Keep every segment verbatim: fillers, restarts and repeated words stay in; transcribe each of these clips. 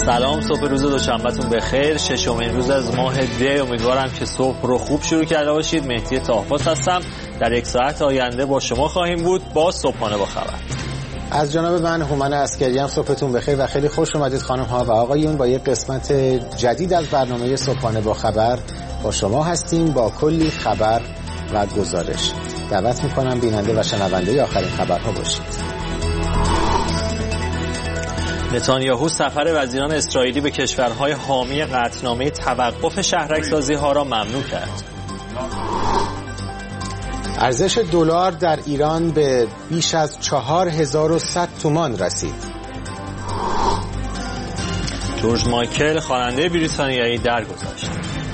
سلام، صبح روز دوشنبهتون بخیر. ششمین روز از ماه دی. امیدوارم که صبح رو خوب شروع کرده باشید. مهدی طاهپاس هستم. در یک ساعت آینده با شما خواهیم بود با صبحانه با خبر. از جانب من هومن عسکریان صبحتون بخیر و خیلی خوش اومدید خانم ها و آقایون. با یک قسمت جدید از برنامه صبحانه با خبر با شما هستیم با کلی خبر و گزارش. دعوت میکنم بیننده و شنونده آخرین خبرها باشید. نتانیاهو سفر وزیران اسرائیلی به کشورهای حامی قطعنامه توقف شهرک‌سازی ها را ممنوع کرد. ارزش دلار در ایران به بیش از چهار هزار و صد تومان رسید. جورج مایکل خواننده بریتانیایی درگذشت.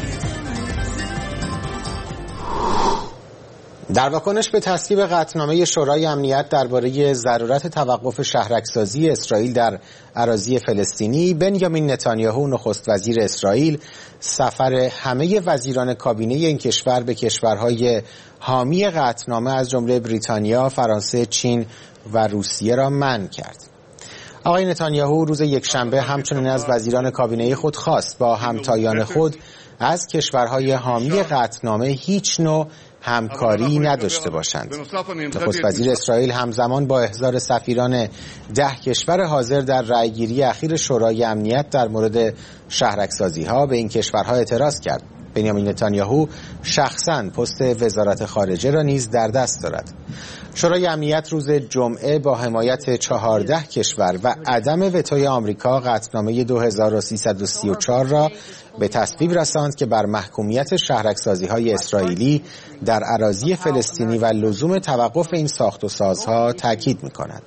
در واکنش به تصویب قطعنامه شورای امنیت درباره ضرورت توقف شهرک‌سازی اسرائیل در اراضی فلسطینی، بنیامین نتانیاهو نخست وزیر اسرائیل سفر همه وزیران کابینه این کشور به کشورهای حامی قطعنامه از جمله بریتانیا، فرانسه، چین و روسیه را منع کرد. آقای نتانیاهو روز یکشنبه همچنین از وزیران کابینه خود خواست با همتایان خود از کشورهای حامی قطعنامه هیچ نوع همکاری نداشته باشند. نخست وزیر اسرائیل همزمان با احضار سفیران ده کشور حاضر در رأیگیری اخیر شورای امنیت در مورد شهرک‌سازی‌ها به این کشورها اعتراض کرد. بنیامین نتانیاهو شخصاً پست وزارت خارجه را نیز در دست دارد. شورای امنیت روز جمعه با حمایت چهارده کشور و عدم وتوی آمریکا قطعنامه دو هزار و سیصد و سی و چهار را به تصویب رساند که بر محکومیت شهرک‌سازی‌های اسرائیلی در اراضی فلسطینی و لزوم توقف این ساخت و سازها تاکید می‌کند.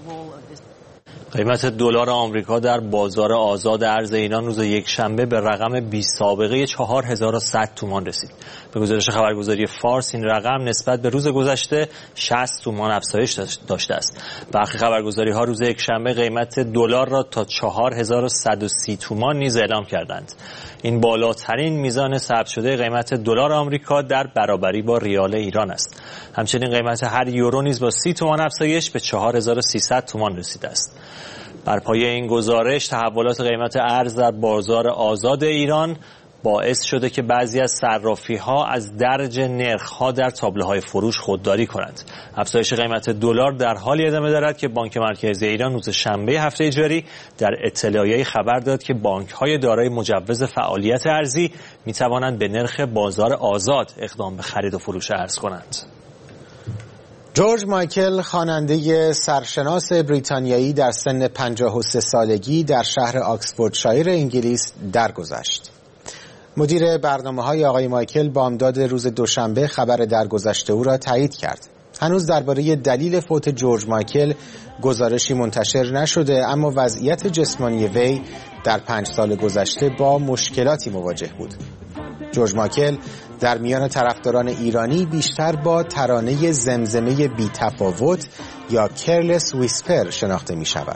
قیمت دلار آمریکا در بازار آزاد ارز ایران روز یکشنبه به رقم بی سابقه چهار هزار و صد تومان رسید. به گزارش خبرگزاری فارس این رقم نسبت به روز گذشته شصت تومان افزایش داشته است. برخی خبرگزاری‌ها روز یکشنبه قیمت دلار را تا چهار هزار و صد و سی تومان نیز اعلام کردند. این بالاترین میزان ثبت شده قیمت دلار آمریکا در برابری با ریال ایران است. همچنین قیمت هر یورو نیز با سی تومان افزایش به چهار هزار و سیصد تومان رسیده است. بر پایه این گزارش تحولات قیمت ارز در بازار آزاد ایران باعث شده که بعضی از صرافی‌ها از درج نرخ‌ها در تابلوهای فروش خودداری کنند. افزایش قیمت دلار در حالی ادامه دارد که بانک مرکزی ایران روز شنبه هفته جاری در اطلاعیه‌ای خبر داد که بانک‌های دارای مجوز فعالیت ارزی می‌توانند به نرخ بازار آزاد اقدام به خرید و فروش ارز کنند. جورج مایکل خواننده سرشناس بریتانیایی در سن پنجاه و سه سالگی در شهر آکسفوردشایر انگلیس درگذشت. مدیر برنامه‌های آقای مایکل بامداد روز دوشنبه خبر درگذشت او را تایید کرد. هنوز درباره دلیل فوت جورج مایکل گزارشی منتشر نشده، اما وضعیت جسمانی وی در پنج سال گذشته با مشکلاتی مواجه بود. جورج مایکل در میان طرفداران ایرانی بیشتر با ترانه زمزمه بی تفاوت یا کرلس ویسپر شناخته می شود.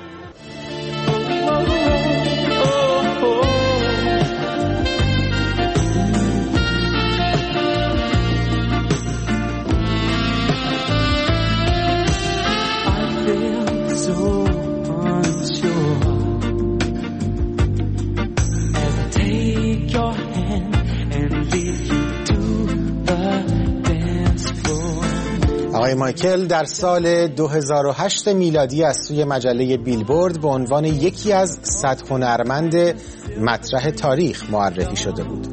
آقای مایکل در سال دو هزار و هشت میلادی از سوی مجله بیلبورد به عنوان یکی از صد هنرمند مطرح تاریخ معرفی شده بود.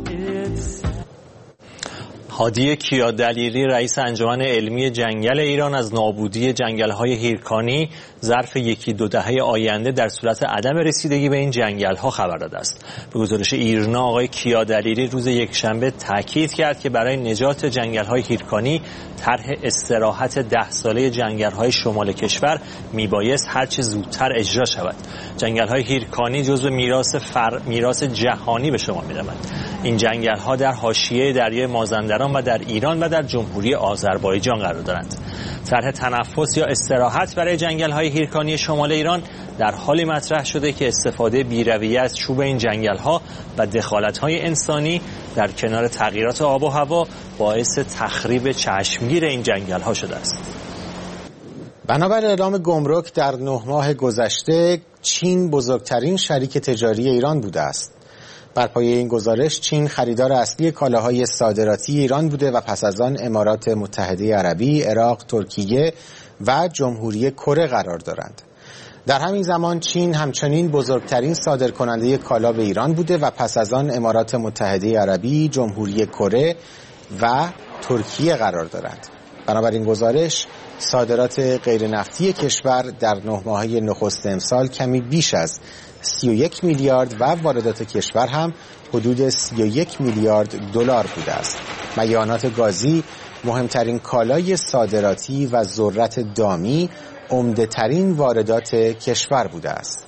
هادی کیادلیری رئیس انجمن علمی جنگل ایران از نابودی جنگل‌های هیرکانی ظرف یکی دو دهه آینده در صورت عدم رسیدگی به این جنگل‌ها خبر داده است. به گزارش ایرنا آقای کیادلیری روز یکشنبه تاکید کرد که برای نجات جنگل‌های هیرکانی طرح استراحت ده ساله جنگل‌های شمال کشور میبایست هرچه زودتر اجرا شود. جنگل‌های هیرکانی جزو میراث فر... میراث جهانی به شمار می‌روند. این جنگل‌ها در حاشیه دریای مازندران و در ایران و در جمهوری آذربایجان قرار دارند. طرح تنفس یا استراحت برای جنگل‌های هیرکانی شمال ایران در حالی مطرح شده که استفاده بی‌رویه از چوب این جنگل‌ها و دخالت‌های انسانی در کنار تغییرات آب و هوا باعث تخریب چشمگیر این جنگل‌ها شده است. بنابر اعلام گمرک در نه ماه گذشته چین بزرگترین شریک تجاری ایران بوده است. بر پایه این گزارش چین خریدار اصلی کالاهای صادراتی ایران بوده و پس از آن امارات متحده عربی، عراق، ترکیه و جمهوری کره قرار دارند. در همین زمان چین همچنین بزرگترین صادرکننده کالا به ایران بوده و پس از آن امارات متحده عربی، جمهوری کره و ترکیه قرار دارند. بنابراین گزارش صادرات غیر نفتی کشور در نه ماهه نخست امسال کمی بیش از سی و یک میلیارد و واردات کشور هم حدود سی و یک میلیارد دلار بوده است. میانات گازی مهمترین کالای صادراتی و ذرت دامی عمده ترین واردات کشور بوده است.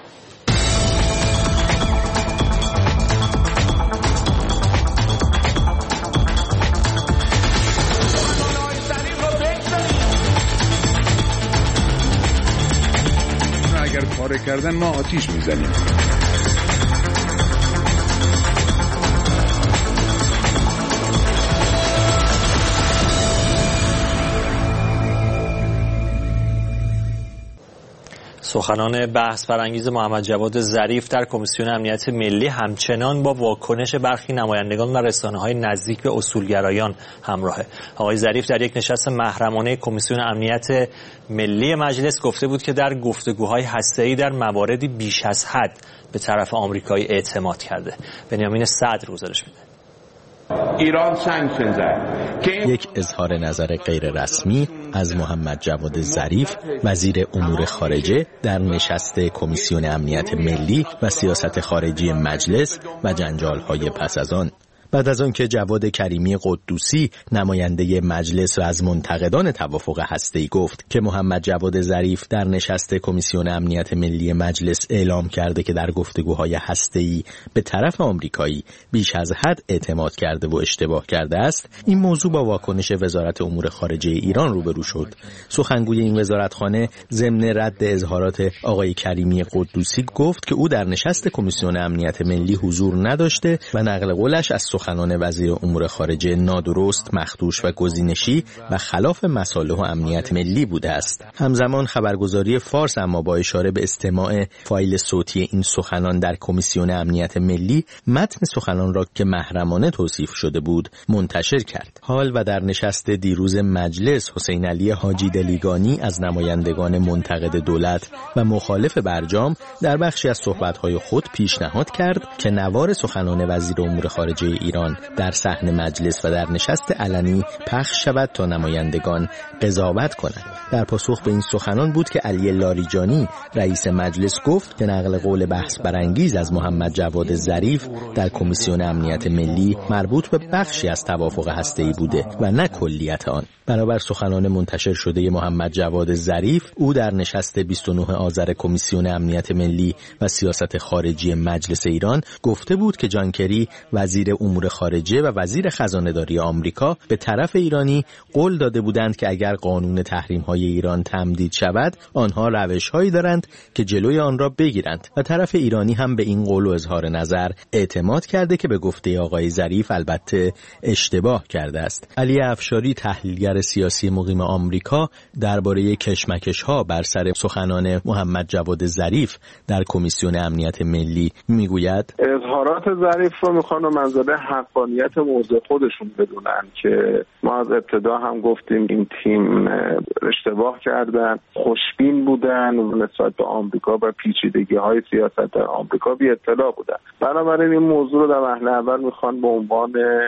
اگر پاره کردن ما آتیش میزنیم. سخنان بحث برانگیز محمد جواد ظریف در کمیسیون امنیت ملی همچنان با واکنش برخی نمایندگان و رسانه‌های نزدیک به اصولگرایان همراهه. آقای ظریف در یک نشست محرمانه کمیسیون امنیت ملی مجلس گفته بود که در گفتگوهای هسته‌ای در مواردی بیش از حد به طرف آمریکایی اعتماد کرده. بنیامین صدر گزارش میده. ایران سانکشن زد. یک اظهار نظر غیر رسمی از محمد جواد ظریف وزیر امور خارجه در نشست کمیسیون امنیت ملی و سیاست خارجی مجلس و جنجال‌های پس از آن. بعد از آنکه جواد کریمی قدوسی نماینده مجلس و از منتقدان توافق هسته‌ای گفت که محمد جواد ظریف در نشست کمیسیون امنیت ملی مجلس اعلام کرده که در گفتگوهای هسته‌ای به طرف آمریکایی بیش از حد اعتماد کرده و اشتباه کرده است، این موضوع با واکنش وزارت امور خارجه ایران روبرو شد. سخنگوی این وزارتخانه ضمن رد اظهارات آقای کریمی قدوسی گفت که او در نشست کمیسیون امنیت ملی حضور نداشته و نقل قولش از سخنان وزیر امور خارجه نادرست، مخدوش و گزینشی و خلاف مصالح و امنیت ملی بوده است. همزمان خبرگزاری فارس اما با اشاره به استماع فایل صوتی این سخنان در کمیسیون امنیت ملی متن سخنان را که محرمانه توصیف شده بود منتشر کرد. حال و در نشست دیروز مجلس حسین علی حاجی دلیگانی از نمایندگان منتقد دولت و مخالف برجام در بخشی از صحبت‌های خود پیشنهاد کرد که نوار سخنان وزیر امور خارجه ایران در صحن مجلس و در نشست علنی پخش شود تا نمایندگان قضاوت کنند. در پاسخ به این سخنان بود که علی لاریجانی رئیس مجلس گفت که نقل قول بحث برانگیز از محمد جواد ظریف در کمیسیون امنیت ملی مربوط به بخشی از توافق هسته‌ای بوده و نه کلیت آن. بنابر سخنان منتشر شده محمد جواد ظریف، او در نشست بیست و نه آذر کمیسیون امنیت ملی و سیاست خارجی مجلس ایران گفته بود که جان کری وزیر امور خارجه و وزیر خزانه‌داری آمریکا به طرف ایرانی قول داده بودند که اگر قانون تحریم‌های ایران تمدید شود، آنها روش‌هایی دارند که جلوی آن را بگیرند و طرف ایرانی هم به این قول و اظهار نظر اعتماد کرده که به گفته آقای ظریف البته اشتباه کرده است. علی افشاری تحلیلگر سیاسی مقیم آمریکا درباره کشمکش‌ها بر سر سخنان محمد جواد ظریف در کمیسیون امنیت ملی میگوید اظهارات ظریف رو میخوان منظره حقانیت موضوع خودشون بدونن که ما از ابتدا هم گفتیم این تیم اشتباه کردن، خوشبین بودن نسبت به آمریکا و پیچیدگی‌های سیاست در آمریکا بی اطلاع بودن. بنابراین این موضوع رو در وهله اول میخوان به عنوان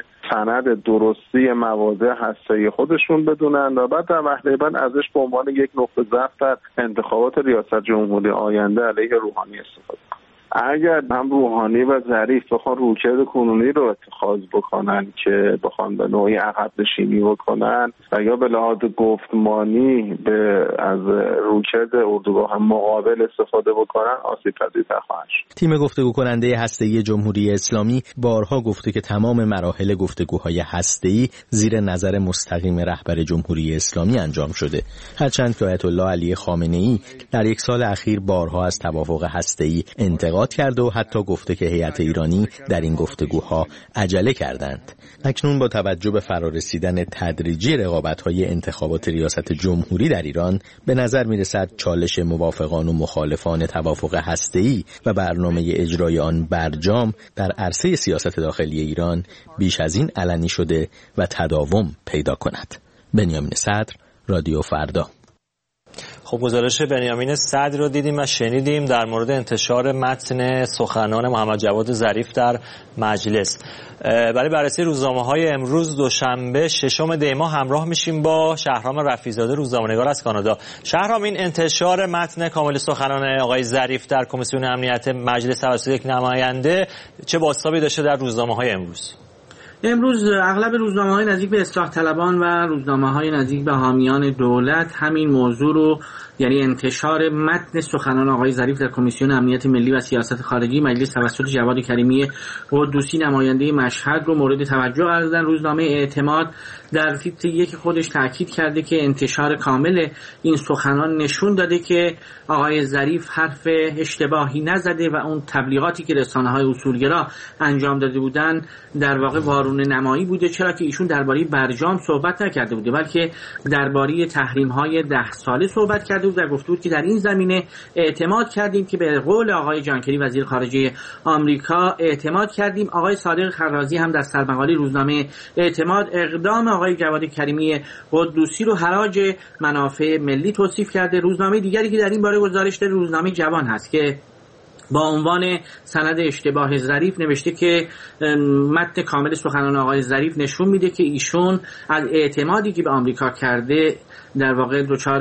سند درستی مواضع هسته‌ای خودشون بدونن و بعد در وهله بعد ازش به عنوان یک نقطه ضعف در انتخابات ریاست جمهوری آینده علیه روحانی استفاده کنن. اگر هم روحانی و ظریف بخوان رویکرد کنونی رو اتخاذ بکنن که بخوان به نوعی عقب نشینی بکنن و یا به لحاظ گفتمانی به از رویکرد اردوگاه مقابل استفاده بکنن، آسیب پذیرتر خواهند شد. تیم گفتگو کننده هسته‌ای جمهوری اسلامی بارها گفته که تمام مراحل گفتگوهای هسته‌ای زیر نظر مستقیم رهبر جمهوری اسلامی انجام شده، هرچند که آیت الله علی خامنه‌ای در یک سال اخیر بارها از توافق هسته‌ای انتقاد اعتماد کرده و حتی گفته که هیئت ایرانی در این گفتگوها عجله کردند. اکنون با توجه به فرارسیدن تدریجی رقابت‌های انتخابات ریاست جمهوری در ایران به نظر می‌رسد چالش موافقان و مخالفان توافق هسته‌ای و برنامه اجرای آن برجام در عرصه سیاست داخلی ایران بیش از این علنی شده و تداوم پیدا کند. بنیامین صدر، رادیو فردا. خب گزارش بنیامین صدر رو دیدیم و شنیدیم در مورد انتشار متن سخنان محمد جواد ظریف در مجلس. برای بررسی روزنامه‌های امروز دوشنبه ششم دی ماه همراه میشیم با شهرام رفیع‌زاده، روزنامه‌نگار از کانادا. شهرام، این انتشار متن کامل سخنان آقای ظریف در کمیسیون امنیت مجلس توسط یک نماینده چه بازتابی داشته در روزنامه‌های امروز؟ امروز اغلب روزنامه‌های نزدیک به اصلاح طلبان و روزنامه‌های نزدیک به حامیان دولت همین موضوع رو، یعنی انتشار متن سخنان آقای ظریف در کمیسیون امنیت ملی و سیاست خارجی مجلس توسط جواد کریمی قدوسی نماینده مشهد رو مورد توجه قرار دادن. روزنامه اعتماد در تیتر یک خودش تاکید کرده که انتشار کامل این سخنان نشون داده که آقای ظریف حرف اشتباهی نزده و اون تبلیغاتی که رسانه‌های اصولگرا انجام داده بودن در واقع وارونه نمایی بوده، چرا که ایشون درباره برجام صحبت نکرده بوده بلکه درباره تحریم‌های ده ساله صحبت کرده بود و گفته بود که در این زمینه اعتماد کردیم که به قول آقای جان کری وزیر خارجه آمریکا اعتماد کردیم. آقای صادق خرازی هم در سرمقاله روزنامه اعتماد اقدام آقای جواد کریمی قدوسی رو حراج منافع ملی توصیف کرده. روزنامه دیگری که در این باره گزارش داره روزنامه جوان هست که با عنوان سند اشتباه ظریف نوشته که متن کامل سخنان آقای ظریف نشون میده که ایشون از اعتمادی که به آمریکا کرده در واقع دچار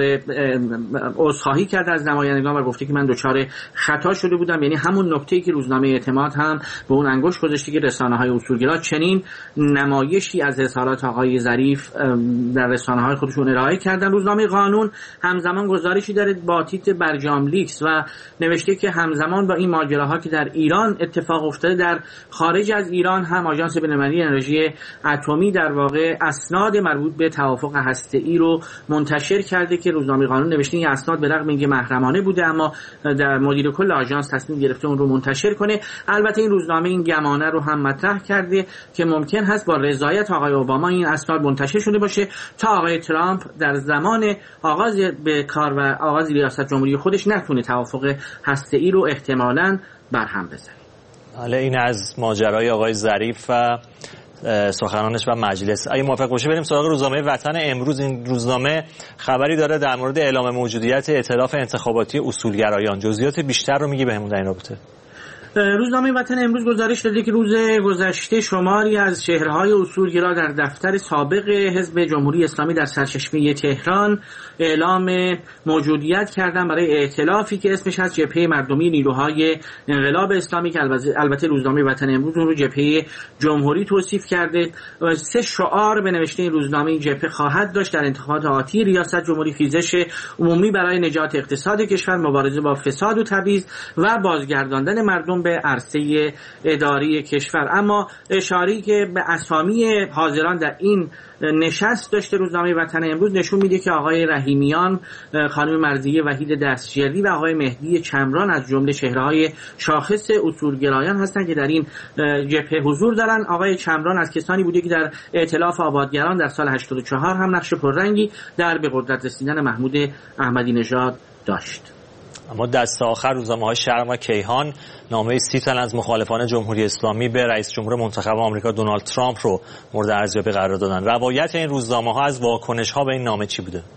عذرخواهی کرده از نمایندگان و گفته که من دچار خطا شده بودم، یعنی همون نکته‌ای که روزنامه اعتماد هم به اون انگشت گذاشته که رسانه‌های اصولگرا چنین نمایشی از اظهارات آقای ظریف در رسانه‌های خودشون ارائه کردن. روزنامه قانون همزمان گزارشی داره با تیتر برجام لیکس و نوشته که همزمان با این ماجراها که در ایران اتفاق افتاده در خارج از ایران هم آژانس بین‌المللی انرژی اتمی در واقع اسناد مربوط به توافق هسته‌ای رو منتشر کرده که روزنامه قانون نوشته این اسناد به رغم اینکه محرمانه بوده اما در مدیر کل آژانس تصمیم گرفته اون رو منتشر کنه. البته این روزنامه این گمانه رو هم مطرح کرده که ممکن هست با رضایت آقای اوباما این اسناد منتشر شده باشه تا آقای ترامپ در زمان آغاز به کار و آغاز ریاست جمهوری خودش نتونه توافق هسته‌ای رو احتمالاً برهم بزنه. حالا این از ماجرای آقای ظریف و سخنانش و مجلس. اگه موافق باشی بریم سراغ روزنامه وطن امروز. این روزنامه خبری داره در مورد اعلام موجودیت ائتلاف انتخاباتی اصولگرایان. جزئیات بیشتر رو میگی بهمون در این رابطه؟ روزنامه وطن امروز گزارش داده که روز گذشته شماری از شهرهای اصولگرا در دفتر سابق حزب جمهوری اسلامی در سرچشمه تهران اعلام موجودیت کردن برای ائتلافی که اسمش از جبهه مردمی نیروهای انقلاب اسلامی که البته روزنامه وطن امروز اون رو جبهه جمهوری توصیف کرده. سه شعار به نوشته این روزنامه این جبهه خواهد داشت در انتخابات آتی: ریاست جمهوری، خیزش عمومی برای نجات اقتصاد کشور، مبارزه با فساد و تبعیض و بازگرداندن مردم به عرصه اداری کشور. اما اشاره‌ای که به اسامی حاضران در این نشست داشته روزنامه وطن امروز نشون میده که آقای رحیمیان، خانم مرضیه وحید دستجردی و آقای مهدی چمران از جمله چهره‌های شاخص اصولگرایان هستند که در این جبهه حضور دارن. آقای چمران از کسانی بوده که در ائتلاف آبادگران در سال هشتاد و چهار هم نقش پررنگی در به قدرت رسیدن محمود احمدی نژاد داشت. اما دست آخر روزنامه‌های شرق و کیهان نامه سی تن از مخالفان جمهوری اسلامی به رئیس جمهور منتخب آمریکا دونالد ترامپ رو مورد ارزیابی قرار دادن. روایت این روزنامه‌ها از واکنش‌ها به این نامه چی بوده؟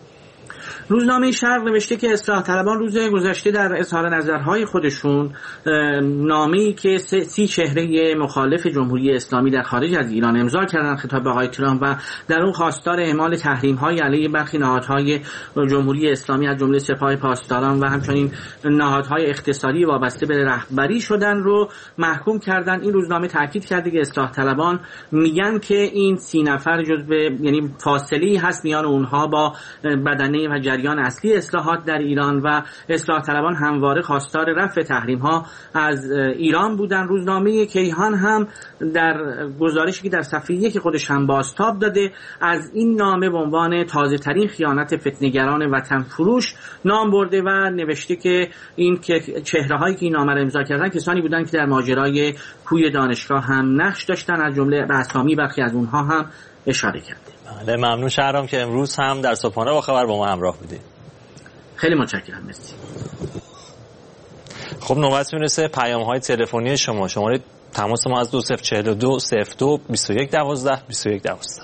روزنامه شرق نوشته که اصلاح طلبان روز گذشته در اظهار نظرهای خودشون نامه‌ای که سی چهره مخالف جمهوری اسلامی در خارج از ایران امضا کردن خطاب به آقای ترامپ و در اون خواستار اعمال تحریم‌های علیه برخی نهادهای جمهوری اسلامی از جمله سپاه پاسداران و همچنین نهادهای اقتصادی وابسته به رهبری شدن رو محکوم کردن. این روزنامه تاکید کرده که اصلاح طلبان میگن که این سی نفر جزو یعنی فاصله‌ای هست میان اونها با بدنه و جریان اصلی اصلاحات در ایران و اصلاح طلبان همواره خواستار رفع تحریم ها از ایران بودن. روزنامه کیهان هم در گزارشی که در صفحه یک خودش هم بازتاب داده از این نامه به عنوان تازه ترین خیانت فتنه‌گران وطن فروش نام برده و نوشته که این که چهره هایی که این نامه را امضا کردن کسانی بودن که در ماجرای کوی دانشگاه هم نقش داشتن، از جمله به اسامی برخی از اونها هم اشاره کرده. بله، ممنون شهرام که امروز هم در صبحانه با خبر با ما همراه بودید. خیلی متشکرم. مرسی. خب نوبت میرسه پیام های تلفنی شما. شماره تماس ما از دو صفر چهل و دو صفر دو بیست و یک دوازده بیست و یک دوازده.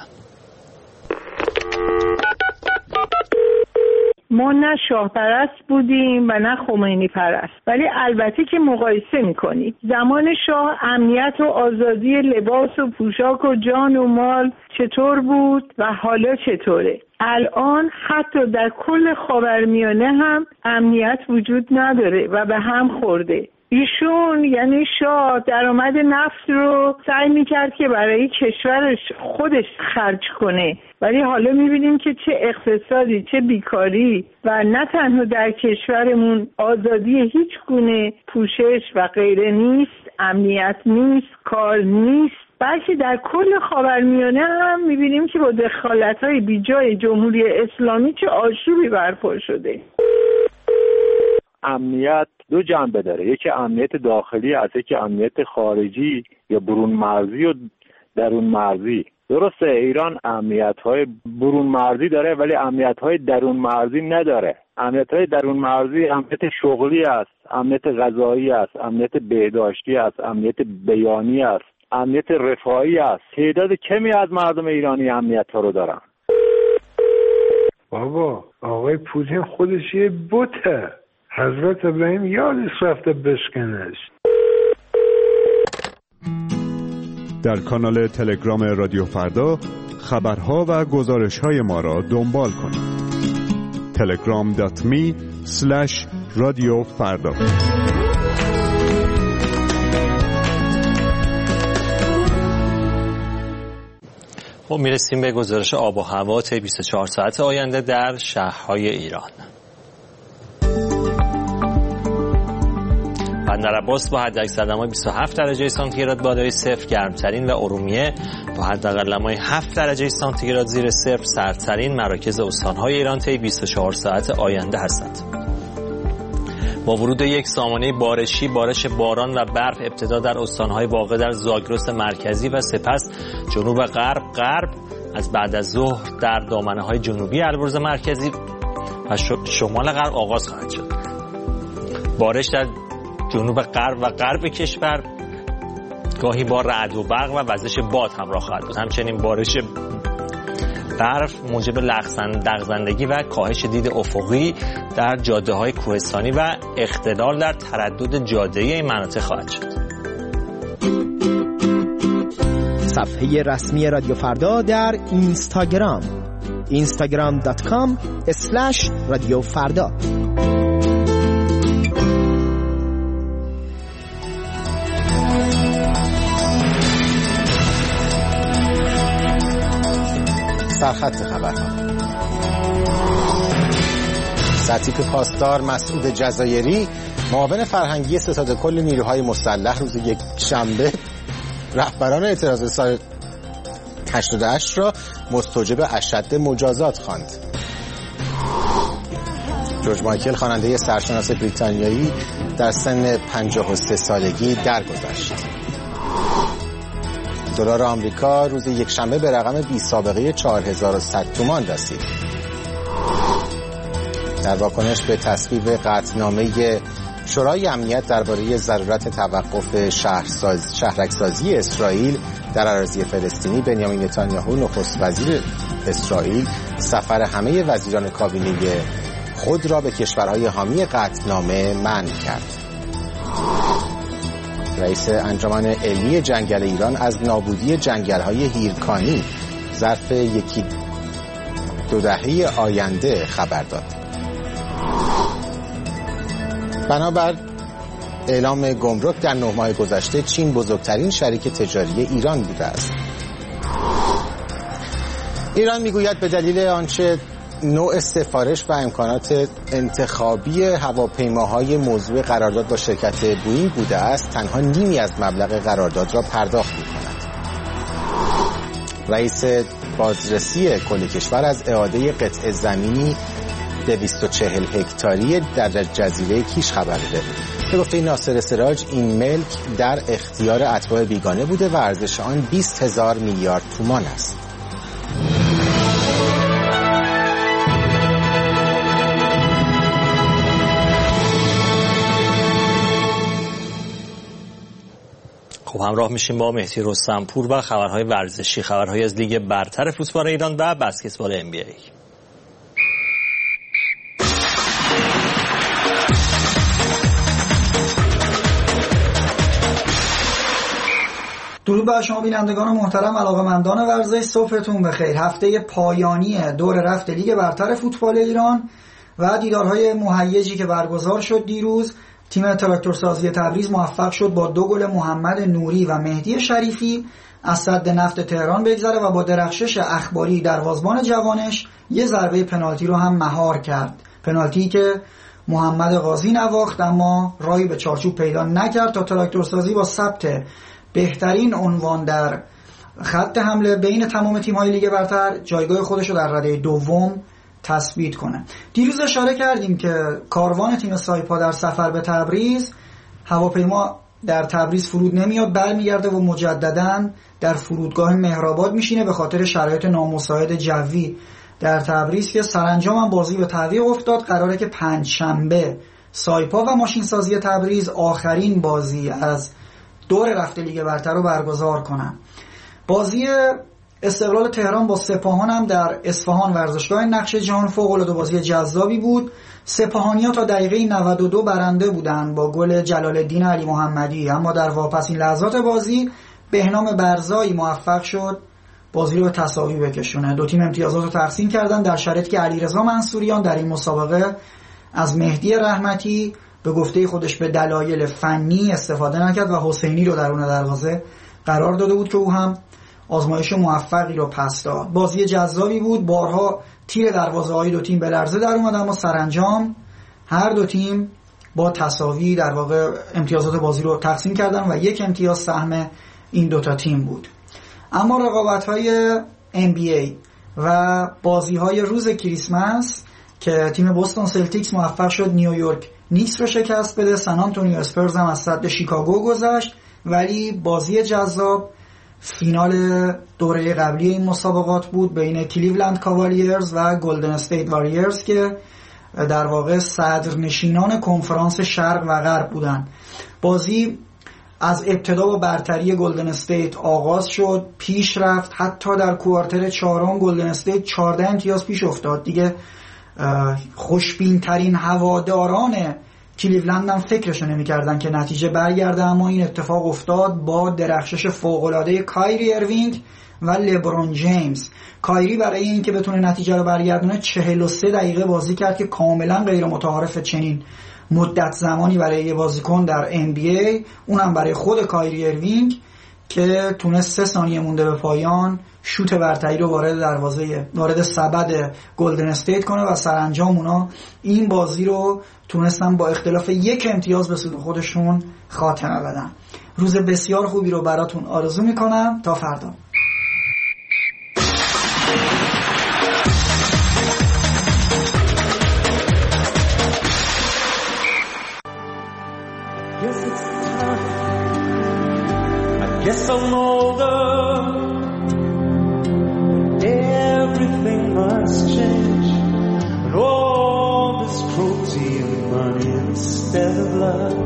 ما نه شاه پرست بودیم و نه خمینی پرست، ولی البته که مقایسه میکنید زمان شاه امنیت و آزادی لباس و پوشاک و جان و مال چطور بود و حالا چطوره؟ الان حتی در کل خاورمیانه هم امنیت وجود نداره و به هم خورده. ایشون یعنی شاه درآمد نفت رو سعی میکرد که برای کشورش خودش خرج کنه، ولی حالا میبینیم که چه اقتصادی، چه بیکاری و نه تنها در کشورمون آزادی هیچ گونه پوشش و غیره نیست، امنیت نیست، کار نیست، بلکه در کل خاورمیانه هم میبینیم که با دخالت‌های بیجای جمهوری اسلامی چه آشوبی برپا شده. امنیت دو جنبه داره، یکی امنیت داخلی است، یکی امنیت خارجی یا برون مرزی و درون مرزی. درسته ایران امنیت‌های برون مرزی داره ولی امنیت‌های درون مرزی نداره. امنیت‌های درون مرزی امنیت شغلی است، امنیت غذایی است، امنیت بهداشتی است، امنیت بیانی است، امنیت رفاهی است. تعداد کمی از مردم ایرانی امنیت‌ها رو دارن. بابا آقای پوتین خودش یه بته، حضرت ابراهیم یادش رفته بشکنش. در کانال تلگرام رادیو فردا خبرها و گزارش‌های ما را دنبال کنید. تلگرام دات می اسلش رادیو فردا. خب میرسیم به گزارش آب و هوا طی بیست و چهار ساعت آینده در شهرهای ایران. بندرعباس با حداکثر دمای بیست و هفت درجه سانتیگراد بالای صفر گرمترین و ارومیه با حداقل دمای هفت درجه سانتیگراد زیر صفر سردترین مراکز استان‌های ایران طی بیست و چهار ساعت آینده هستند. با ورود یک سامانه بارشی، بارش باران و برف ابتدا در استان‌های واقع در زاگرس مرکزی و سپس جنوب غرب غرب، از بعد از ظهر در دامنه‌های جنوبی البرز مرکزی و شمال غرب آغاز خواهد شد. بارش در جنوب غرب و غرب کشور گاهی با رعد و برق و وزش باد همراه خواهد بود. همچنین بارش برف موجب لغزندگی و کاهش دید افقی در جاده‌های کوهستانی و اختلال در تردد جاده‌ای این مناطق خواهد شد. صفحه رسمی رادیو فردا در اینستاگرام اینستاگرام دات کام اسلش رادیو فردا. سرخط خبرها. لطیف پاسدار مسعود جزایری معاون فرهنگی ستاد کل نیروهای مسلح روز یک شنبه رهبران اعتراض سال هشتاد و هشت را مستوجب اشد مجازات خواند. جورج مایکل خواننده سرشناس بریتانیایی در سن پنجاه و سه سالگی درگذشت. دلار آمریکا روز یکشنبه به رقم بی سابقه چهار هزار و صد تومان رسید. در واکنش به تصویب قطعنامه شورای امنیت درباره ضرورت توقف شهرساز شهرک‌سازی اسرائیل در اراضی فلسطینی، بنیامین نتانیاهو نخست وزیر اسرائیل سفر همه وزیران کابینه خود را به کشورهای حامی قطعنامه منع کرد. رئیس انجمن علمی جنگل ایران از نابودی جنگل‌های هیرکانی ظرف یکی دو دهه آینده خبر داد. بنابر اعلام گمرک در نه ماه گذشته چین بزرگترین شریک تجاری ایران بوده است. ایران میگوید به دلیل آنچه نوع سفارش و امکانات انتخابی هواپیماهای موضوع قرارداد با شرکت بوئینگ بوده است تنها نیمی از مبلغ قرارداد را پرداخت می‌کند. رئیس بازرسی کل کشور از اعاده قطع زمینی دویست و چهل هکتاری در جزیره کیش خبر داده. به گفته ناصر سراج این ملک در اختیار اتباع بیگانه بوده و ارزش آن بیست هزار میلیارد تومان است. خب همراه میشیم با مهدی رستمپور و خبرهای ورزشی، خبرهای از لیگ برتر فوتبال ایران و بسکتبال ام بی ای. درود بر شما بینندگان محترم، علاقه‌مندان ورزش، صبحتون بخیر. هفته پایانی دور رفت لیگ برتر فوتبال ایران و دیدارهای مهیجی که برگزار شد دیروز، تیم تراکتورسازی تبریز موفق شد با دو گل محمد نوری و مهدی شریفی از سد نفت تهران بگذره و با درخشش اخباری دروازه‌بان جوانش یه ضربه پنالتی رو هم مهار کرد. پنالتی که محمد قاضی نواخت اما راهی به چارچوب پیدا نکرد تا تراکتورسازی با ثبت بهترین عنوان در خط حمله بین تمام تیم‌های لیگ برتر جایگاه خودش رو در رده دوم تثبیت کنه. دیروز اشاره کردیم که کاروان تیم سایپا در سفر به تبریز، هواپیما در تبریز فرود نمیاد، برمیگرده و مجدداً در فرودگاه مهرآباد میشینه به خاطر شرایط نامساعد جوی در تبریز که سرانجام هم بازی به تعویق افتاد. قراره که پنج شنبه سایپا و ماشین سازی تبریز آخرین بازی از دور رفت لیگ برتر رو برگزار کنن. بازی استقلال تهران با سپاهان هم در اصفهان ورزشگاه نقش جهان فوق‌العاده بازی جذابی بود. سپاهانی‌ها تا دقیقه نود و دو برنده بودند با گل جلال الدین علی محمدی، اما در واپسین لحظات بازی بهنام برزایی موفق شد بازی رو به تساوی بکشونه. دو تیم امتیازات رو تقسیم کردن در شرایطی که علیرضا منصوریان در این مسابقه از مهدی رحمتی به گفته خودش به دلایل فنی استفاده نکرد و حسینی رو درون دروازه قرار داده بود که او هم آزمایش موفقی رو پس داد. بازی جذابی بود، بارها تیر دروازه‌های دو تیم به لرزه در اومد اما سرانجام هر دو تیم با تساوی در واقع امتیازات بازی رو تقسیم کردن و یک امتیاز سهم این دوتا تیم بود. اما رقابت‌های ام بی ای و بازی‌های روز کریسمس که تیم بوستون سلتیکس موفق شد نیویورک نیکس رو شکست بده، سن آنتونیو اسپرز هم از سد شیکاگو گذشت، ولی بازی جذاب فینال دوره قبلی این مسابقات بود بین کلیولند کاوالیرز و گلدن استیت واریرز که در واقع صدرنشینان کنفرانس شرق و غرب بودن. بازی از ابتدا با برتری گلدن استیت آغاز شد، پیش رفت، حتی در کوارتر چهارم گلدن استیت چهارده امتیاز پیش افتاد. دیگه خوشبین ترین هواداران کلیولند هم فکرشو نمی کردن که نتیجه برگرده، اما این اتفاق افتاد با درخشش فوق‌العاده کایری اروینگ و لبرون جیمز. کایری برای اینکه بتونه نتیجه رو برگردونه چهل و سه دقیقه بازی کرد که کاملا غیر متعارف چنین مدت زمانی برای یه بازیکن در ام بی ای، اونم برای خود کایری اروینگ که تونست سه ثانیه مونده به پایان شوت برتری رو وارد دروازه وارد سبد گلدن استیت کنه و سرانجام اونا این بازی رو تونستن با اختلاف یک امتیاز به سود خودشون خاتمه بدن. روز بسیار خوبی رو براتون آرزو میکنم. تا فردا. Guess I'm older, everything must change, but all this cruelty and money instead of love.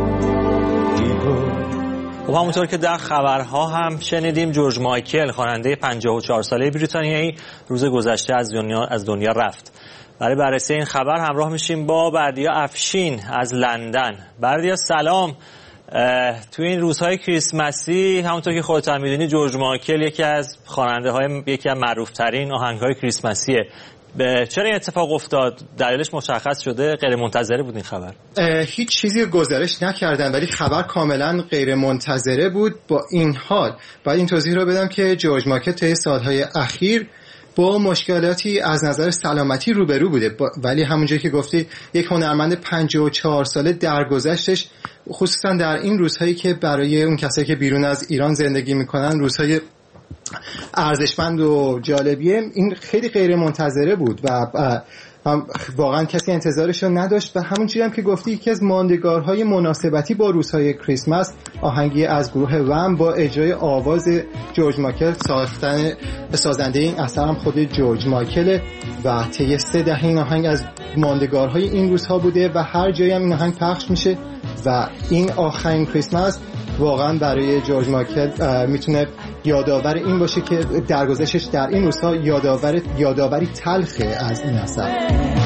خب همونطور که در خبرها هم شنیدیم، جورج مایکل خواننده پنجاه و چهار ساله بریتانیایی روز گذشته از دنیا از دنیا رفت. برای بررسی این خبر همراه میشیم با بردیا افشین از لندن. بردیا سلام. تو این روزهای کریسمسی همونطور که خودت هم میدونی جورج مایکل یکی از خواننده های یکی از معروف ترین آهنگ های کریسمسیه. چرا این اتفاق افتاد؟ دلیلش مشخص شده؟ غیر منتظره بود این خبر؟ هیچ چیزی گزارش نکردن ولی خبر کاملا غیر منتظره بود. با این حال باید این توضیح رو بدم که جورج مایکل طی سالهای اخیر با مشکلاتی از نظر سلامتی روبرو بوده، ولی همونجایی که گفتی یک هنرمند پنجاه و چهار ساله درگذشتش، خصوصا در این روزهایی که برای اون کسایی که بیرون از ایران زندگی میکنن روزهای ارزشمند و جالبیه، این خیلی غیر منتظره بود و واقعا کسی انتظارش رو نداشت. و همونجوری هم که گفتی یکی از ماندگارهای مناسبتی با روزهای کریسمس آهنگی از گروه وم با اجرای آواز جورج مایکل، ساختن سازنده این اثر هم خود جورج مایکل و طی سه دهه این آهنگ از ماندگارهای این روزها بوده و هر جایی هم این آهنگ پخش میشه و این آخرین کریسمس واقعا برای جورج مایکل میتونه یادآور این باشه که درگذشتش در این روزها یادآور یادآوری تلخه از این اثر.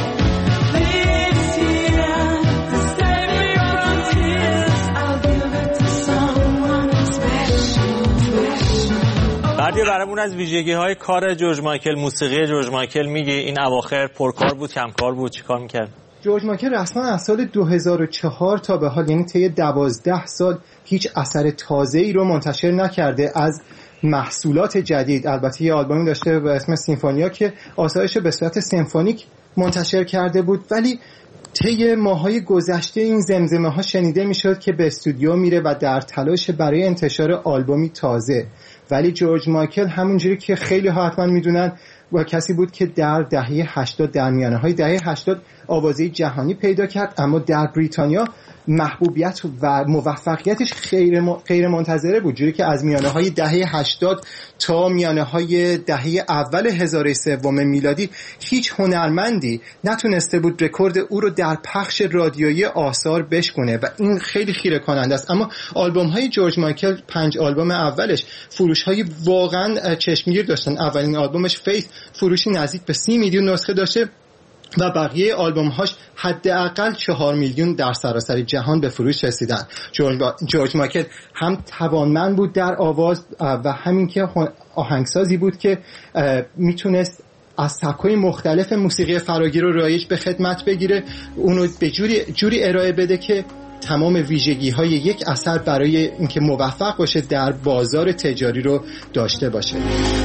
بعدی برامون از ویژگی‌های کار جورج مایکل، موسیقی جورج مایکل میگی این اواخر پرکار بود، کمکار بود، چیکار میکرد؟ جورج مایکل رسما از سال دو هزار و چهار تا به حال، یعنی طی دوازده سال هیچ اثر تازه‌ای رو منتشر نکرده از محصولات جدید. البته یه آلبومی داشته به اسم سیمفونیا که آثارش به صورت سمفونیک منتشر کرده بود، ولی طی ماهای گذشته این زمزمه ها شنیده میشد که به استودیو میره و در تلاش برای انتشار آلبومی تازه. ولی جورج مایکل همونجوری که خیلی ها حتما میدونن و کسی بود که در دهه هشتاد، در میانه های دهه هشتاد آوازه جهانی پیدا کرد، اما در بریتانیا محبوبیت و موفقیتش خیر غیر منتظره بود، جوری که از میانه های دهه هشتاد تا میانه های دهه اول هزار سوم میلادی هیچ هنرمندی نتونسته بود رکورد او رو در پخش رادیویی آثار بشکنه و این خیلی خیره کننده است. اما آلبوم های جورج مایکل، پنج آلبوم اولش فروش های واقعا چشمگیر داشتن. اولین آلبومش فیث فروشی نزدیک به سی میلیون نسخه داشته و بقیه آلبوم هاش حداقل چهار میلیون در سراسر جهان به فروش رسیدن. جورج مایکل هم توانمند بود در آواز و همین که آهنگسازی بود که میتونست از سبک‌های مختلف موسیقی فراگیر و رایج به خدمت بگیره، اونو به جوری جوری ارائه بده که تمام ویژگی‌های یک اثر برای اینکه موفق باشه در بازار تجاری رو داشته باشه.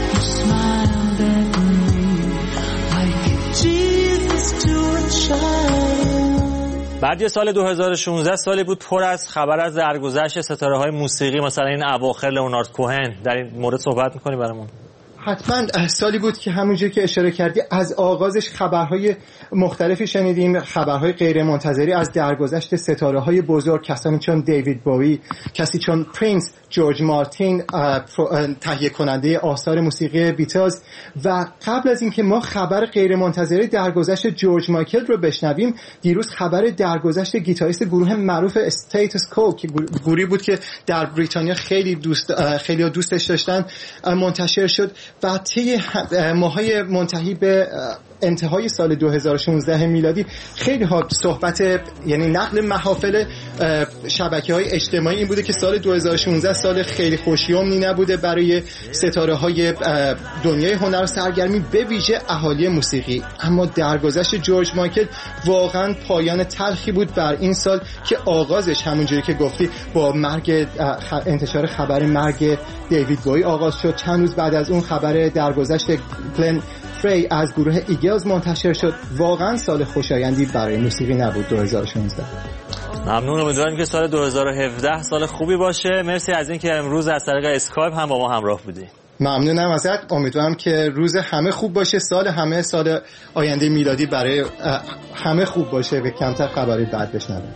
بعد یه سال دو هزار و شانزده سالی بود پر از خبر از درگذشت ستاره‌های موسیقی، مثلا این اواخر لئونارد کوهن. در این مورد صحبت می‌کنی برامون؟ حتما سالی بود که همونجوری که اشاره کردی از آغازش خبرهای مختلفی شنیدیم، خبرهای غیر منتظری از درگذشت ستاره‌های بزرگ، کسانی چون دیوید بووی، کسی چون پرینس، جورج مارتین تهیه کننده آثار موسیقی بیتلز. و قبل از اینکه ما خبر غیر منتظره درگذشت جورج مایکل رو بشنویم، دیروز خبر درگذشت گیتاریست گروه معروف استیتس کو که گروهی بود که در بریتانیا خیلی دوست خیلی دوستش داشتن منتشر شد و طی ماهای منتهی به انتهای سال دو هزار و شانزده میلادی خیلی ها صحبت، یعنی نقل محافل شبکه‌های اجتماعی این بوده که سال دو هزار و شانزده سال خیلی خوشیومنی نبوده برای ستاره‌های دنیای هنر و سرگرمی، به ویژه اهالی موسیقی. اما درگذشت جورج مایکل واقعا پایان تلخی بود بر این سال که آغازش همونجوری که گفتی با مرگ انتشار خبر مرگ دیوید بووی آغاز شد. چند روز بعد از اون خبر درگذشت گلن فری از گروه ایگلز منتشر شد. واقعا سال خوشایندی برای موسیقی نبود دو هزار و شانزده. ممنون، امیدوارم که سال دو هزار و هفده سال خوبی باشه. مرسی از اینکه امروز از طریق اسکایپ هم با ما همراه بودی. ممنونم ازت، امیدوارم که روز همه خوب باشه، سال همه سال آینده میلادی برای همه خوب باشه و کمتر خبری بد بشنویم.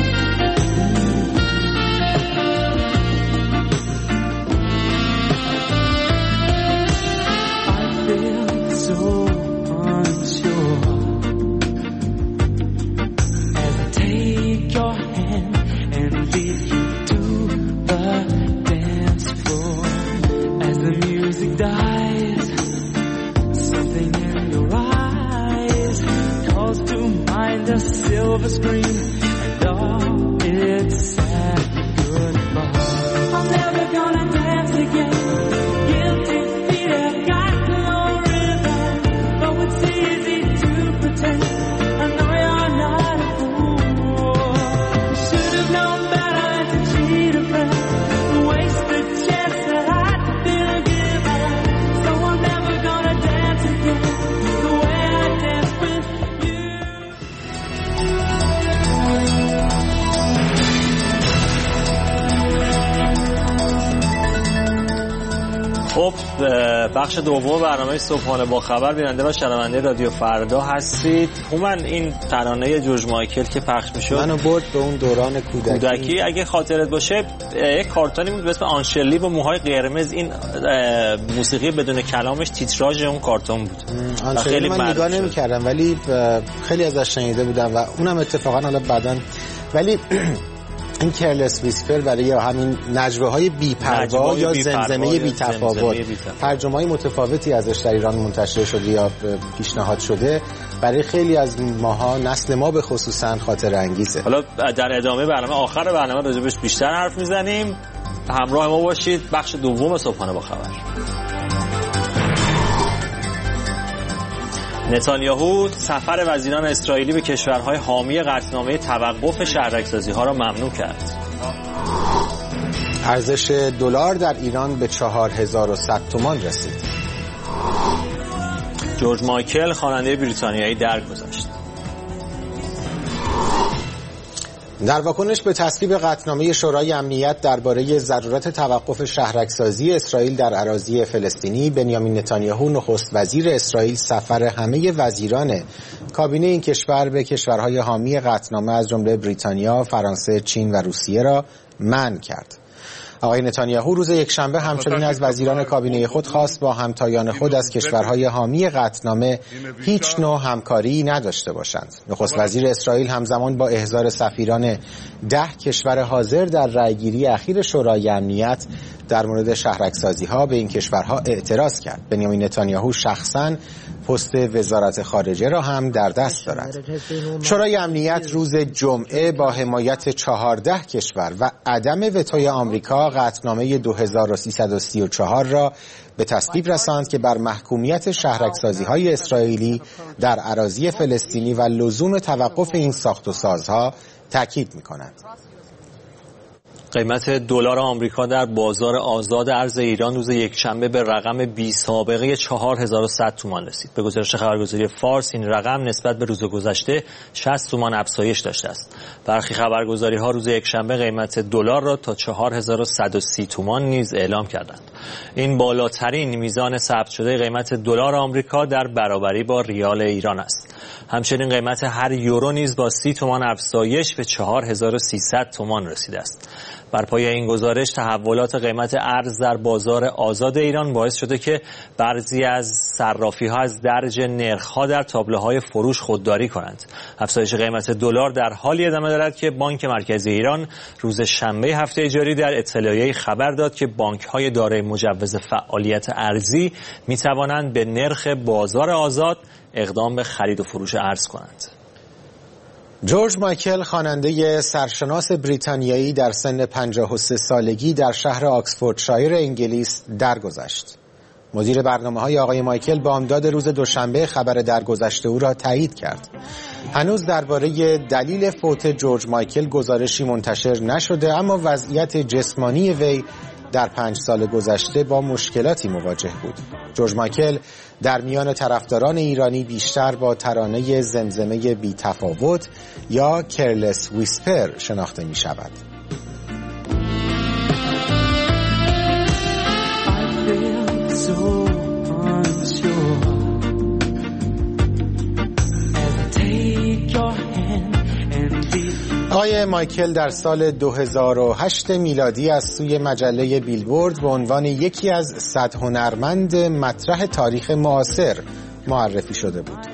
Silver screen and all its sad goodbye. I'm never gonna dance again. Guilty feet have got no rhythm, though it's easy to pretend. I know you're not a fool. Should have known better to cheat a friend, waste the chance that I'd been given. So I'm never gonna dance again. بخش دوم برنامه صبحانه با خبر بیننده و شنونده رادیو فردا هستید. هومن، این ترانه جورج مایکل که پخش میشد منو برد به اون دوران کودکی. کودکی اگه خاطرت باشه یک کارتونی بود به اسم آنشلی با موهای قرمز. این موسیقی بدون کلامش تیتراژ اون کارتون بود. آنشلی من نگاه نمی‌کردم ولی خیلی ازش شنیده بودم و اونم اتفاقا حالا بعداً، ولی این کرلس ویسپر برای همین نجوه‌های بی‌پروا یا زمزمه بی‌تفاوت، ترجمه‌های متفاوتی ازش در ایران منتشر شده یا پیشنهاد شده، برای خیلی از ماها، نسل ما به خصوصا خاطره انگیزه. حالا در ادامه برنامه، آخر برنامه راجبش بیشتر حرف میزنیم. همراه ما باشید. بخش دوم صبحانه با خبر. نتانیاهو سفر وزیران اسرائیلی به کشورهای حامی قطعنامه توقف شهرک‌سازی‌ها را ممنوع کرد. ارزش دلار در ایران به چهار هزار و صد تومان رسید. جورج مایکل خواننده بریتانیایی درگذشت. در واکنش به تصویب قطعنامه شورای امنیت درباره ضرورت توقف شهرک‌سازی اسرائیل در اراضی فلسطینی، بنیامین نتانیاهو نخست وزیر اسرائیل سفر همه وزیران کابینه این کشور به کشورهای حامی قطعنامه از جمله بریتانیا، فرانسه، چین و روسیه را منع کرد. آقای نتانیاهو روز یکشنبه همچنین از وزیران کابینه خود خواست با همتایان خود از کشورهای حامی قطعنامه هیچ نوع همکاری نداشته باشند. نخست وزیر اسرائیل همزمان با احضار سفیران ده کشور حاضر در رأیگیری اخیر شورای امنیت در مورد شهرک‌سازی‌ها به این کشورها اعتراض کرد. بنیامین نتانیاهو شخصاً پست وزارت خارجه را هم در دست دارد. شورای امنیت روز جمعه با حمایت چهارده کشور و عدم وتوی آمریکا قطعنامه دو هزار و سیصد و سی و چهار را به تصویب رساند که بر محکومیت شهرک‌سازی‌های اسرائیلی در اراضی فلسطینی و لزوم توقف این ساخت و سازها تاکید می‌کند. قیمت دلار آمریکا در بازار آزاد ارز ایران روز یکشنبه به رقم بی سابقه چهار هزار و صد تومان رسید. به گزارش خبرگزاری فارس این رقم نسبت به روز گذشته شصت تومان افزایش داشته است. برخی خبرگزاری‌ها روز یکشنبه قیمت دلار را تا چهار هزار و صد و سی تومان نیز اعلام کردند. این بالاترین میزان ثبت شده قیمت دلار آمریکا در برابری با ریال ایران است. همچنین قیمت هر یورو نیز با سی تومان افزایش به چهار هزار و سیصد تومان رسیده است. بر پایه این گزارش تحولات قیمت ارز در بازار آزاد ایران باعث شده که بعضی از صرافی‌ها از درج نرخ‌ها در تابلوهای فروش خودداری کنند. افزایش قیمت دلار در حالی ادامه دارد که بانک مرکزی ایران روز شنبه هفته جاری در اطلاعیه‌ای خبر داد که بانک‌های دارای مجوز فعالیت ارزی می‌توانند به نرخ بازار آزاد اقدام به خرید و فروش ارز کنند. جورج مایکل خواننده سرشناس بریتانیایی در سن پنجاه و سه سالگی در شهر آکسفوردشایر انگلیس درگذشت. مدیر برنامه‌های آقای مایکل بامداد روز دوشنبه خبر درگذشت او را تایید کرد. هنوز درباره دلیل فوت جورج مایکل گزارشی منتشر نشده، اما وضعیت جسمانی وی در پنج سال گذشته با مشکلاتی مواجه بود. جورج مایکل در میان طرفداران ایرانی بیشتر با ترانه زمزمه بی تفاوت یا کرلس ویسپر شناخته می شود. آقای مایکل در سال دو هزار و هشت میلادی از سوی مجله بیلبورد به عنوان یکی از صد هنرمند مطرح تاریخ معاصر معرفی شده بود.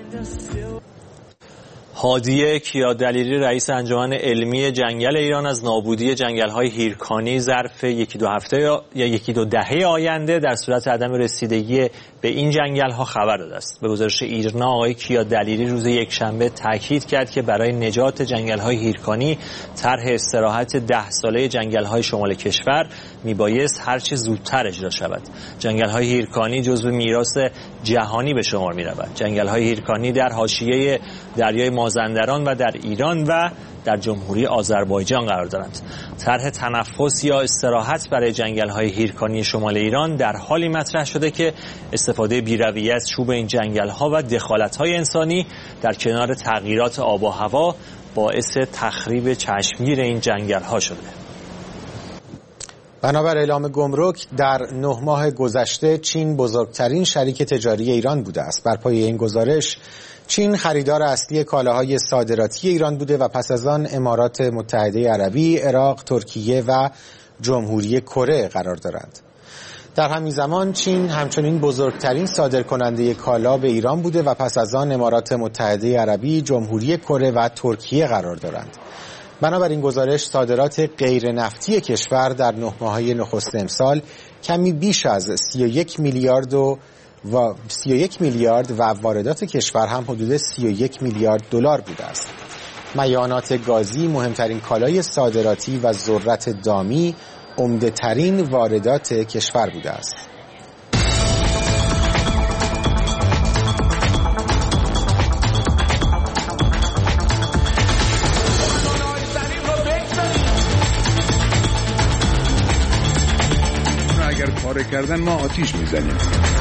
هادیه کیادلیری رئیس انجمن علمی جنگل ایران از نابودی جنگل‌های هیرکانی ظرف یکی دو هفته یا یکی دو دهه آینده در صورت عدم رسیدگی به این جنگل‌ها خبر داده است. به گزارش ایرنا آقای کیادلیری روز یکشنبه تاکید کرد که برای نجات جنگل‌های هیرکانی طرح استراحت ده ساله جنگل‌های شمال کشور میبایست هرچه زودتر اجرا شود. جنگل‌های هیرکانی جزو میراث جهانی به شمار می‌رود. جنگل‌های هیرکانی در حاشیه دریای مازندران و در ایران و در جمهوری آذربایجان قرار دارند. طرح تنفس یا استراحت برای جنگل‌های هیرکانی شمال ایران در حالی مطرح شده که استفاده بی‌رویه از چوب این جنگل‌ها و دخالت‌های انسانی در کنار تغییرات آب و هوا باعث تخریب چشمگیر این جنگل‌ها شده. بنابر اعلام گمرک در نه ماه گذشته چین بزرگترین شریک تجاری ایران بوده است. بر پایه این گزارش چین خریدار اصلی کالاهای صادراتی ایران بوده و پس از آن امارات متحده عربی، عراق، ترکیه و جمهوری کره قرار دارند. در همین زمان چین همچنین بزرگترین صادرکننده کالا به ایران بوده و پس از آن امارات متحده عربی، جمهوری کره و ترکیه قرار دارند. بنابراین گزارش صادرات غیر نفتی کشور در نه ماهه نخست امسال کمی بیش از سی و یک میلیارد و و سی و یک میلیارد و واردات کشور هم حدود سی و یک میلیارد دلار بوده است. میانات گازی مهمترین کالای صادراتی و ذرت دامی عمده ترین واردات کشور بوده است. اگر پاره کردن ما آتیش میزنیم.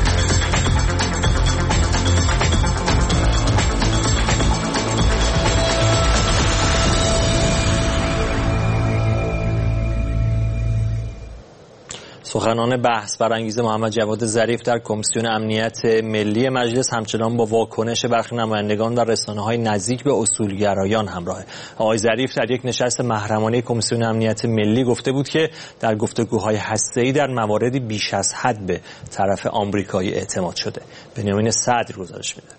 سخنان بحث برانگیز محمد جواد ظریف در کمیسیون امنیت ملی مجلس همچنان با واکنش برخی نمایندگان و رسانه‌های نزدیک به اصولگرایان همراهه. آقای ظریف در یک نشست محرمانه کمیسیون امنیت ملی گفته بود که در گفتگوهای هسته‌ای در مواردی بیش از حد به طرف آمریکایی اعتماد شده. بنیامین صدر گزارش میده.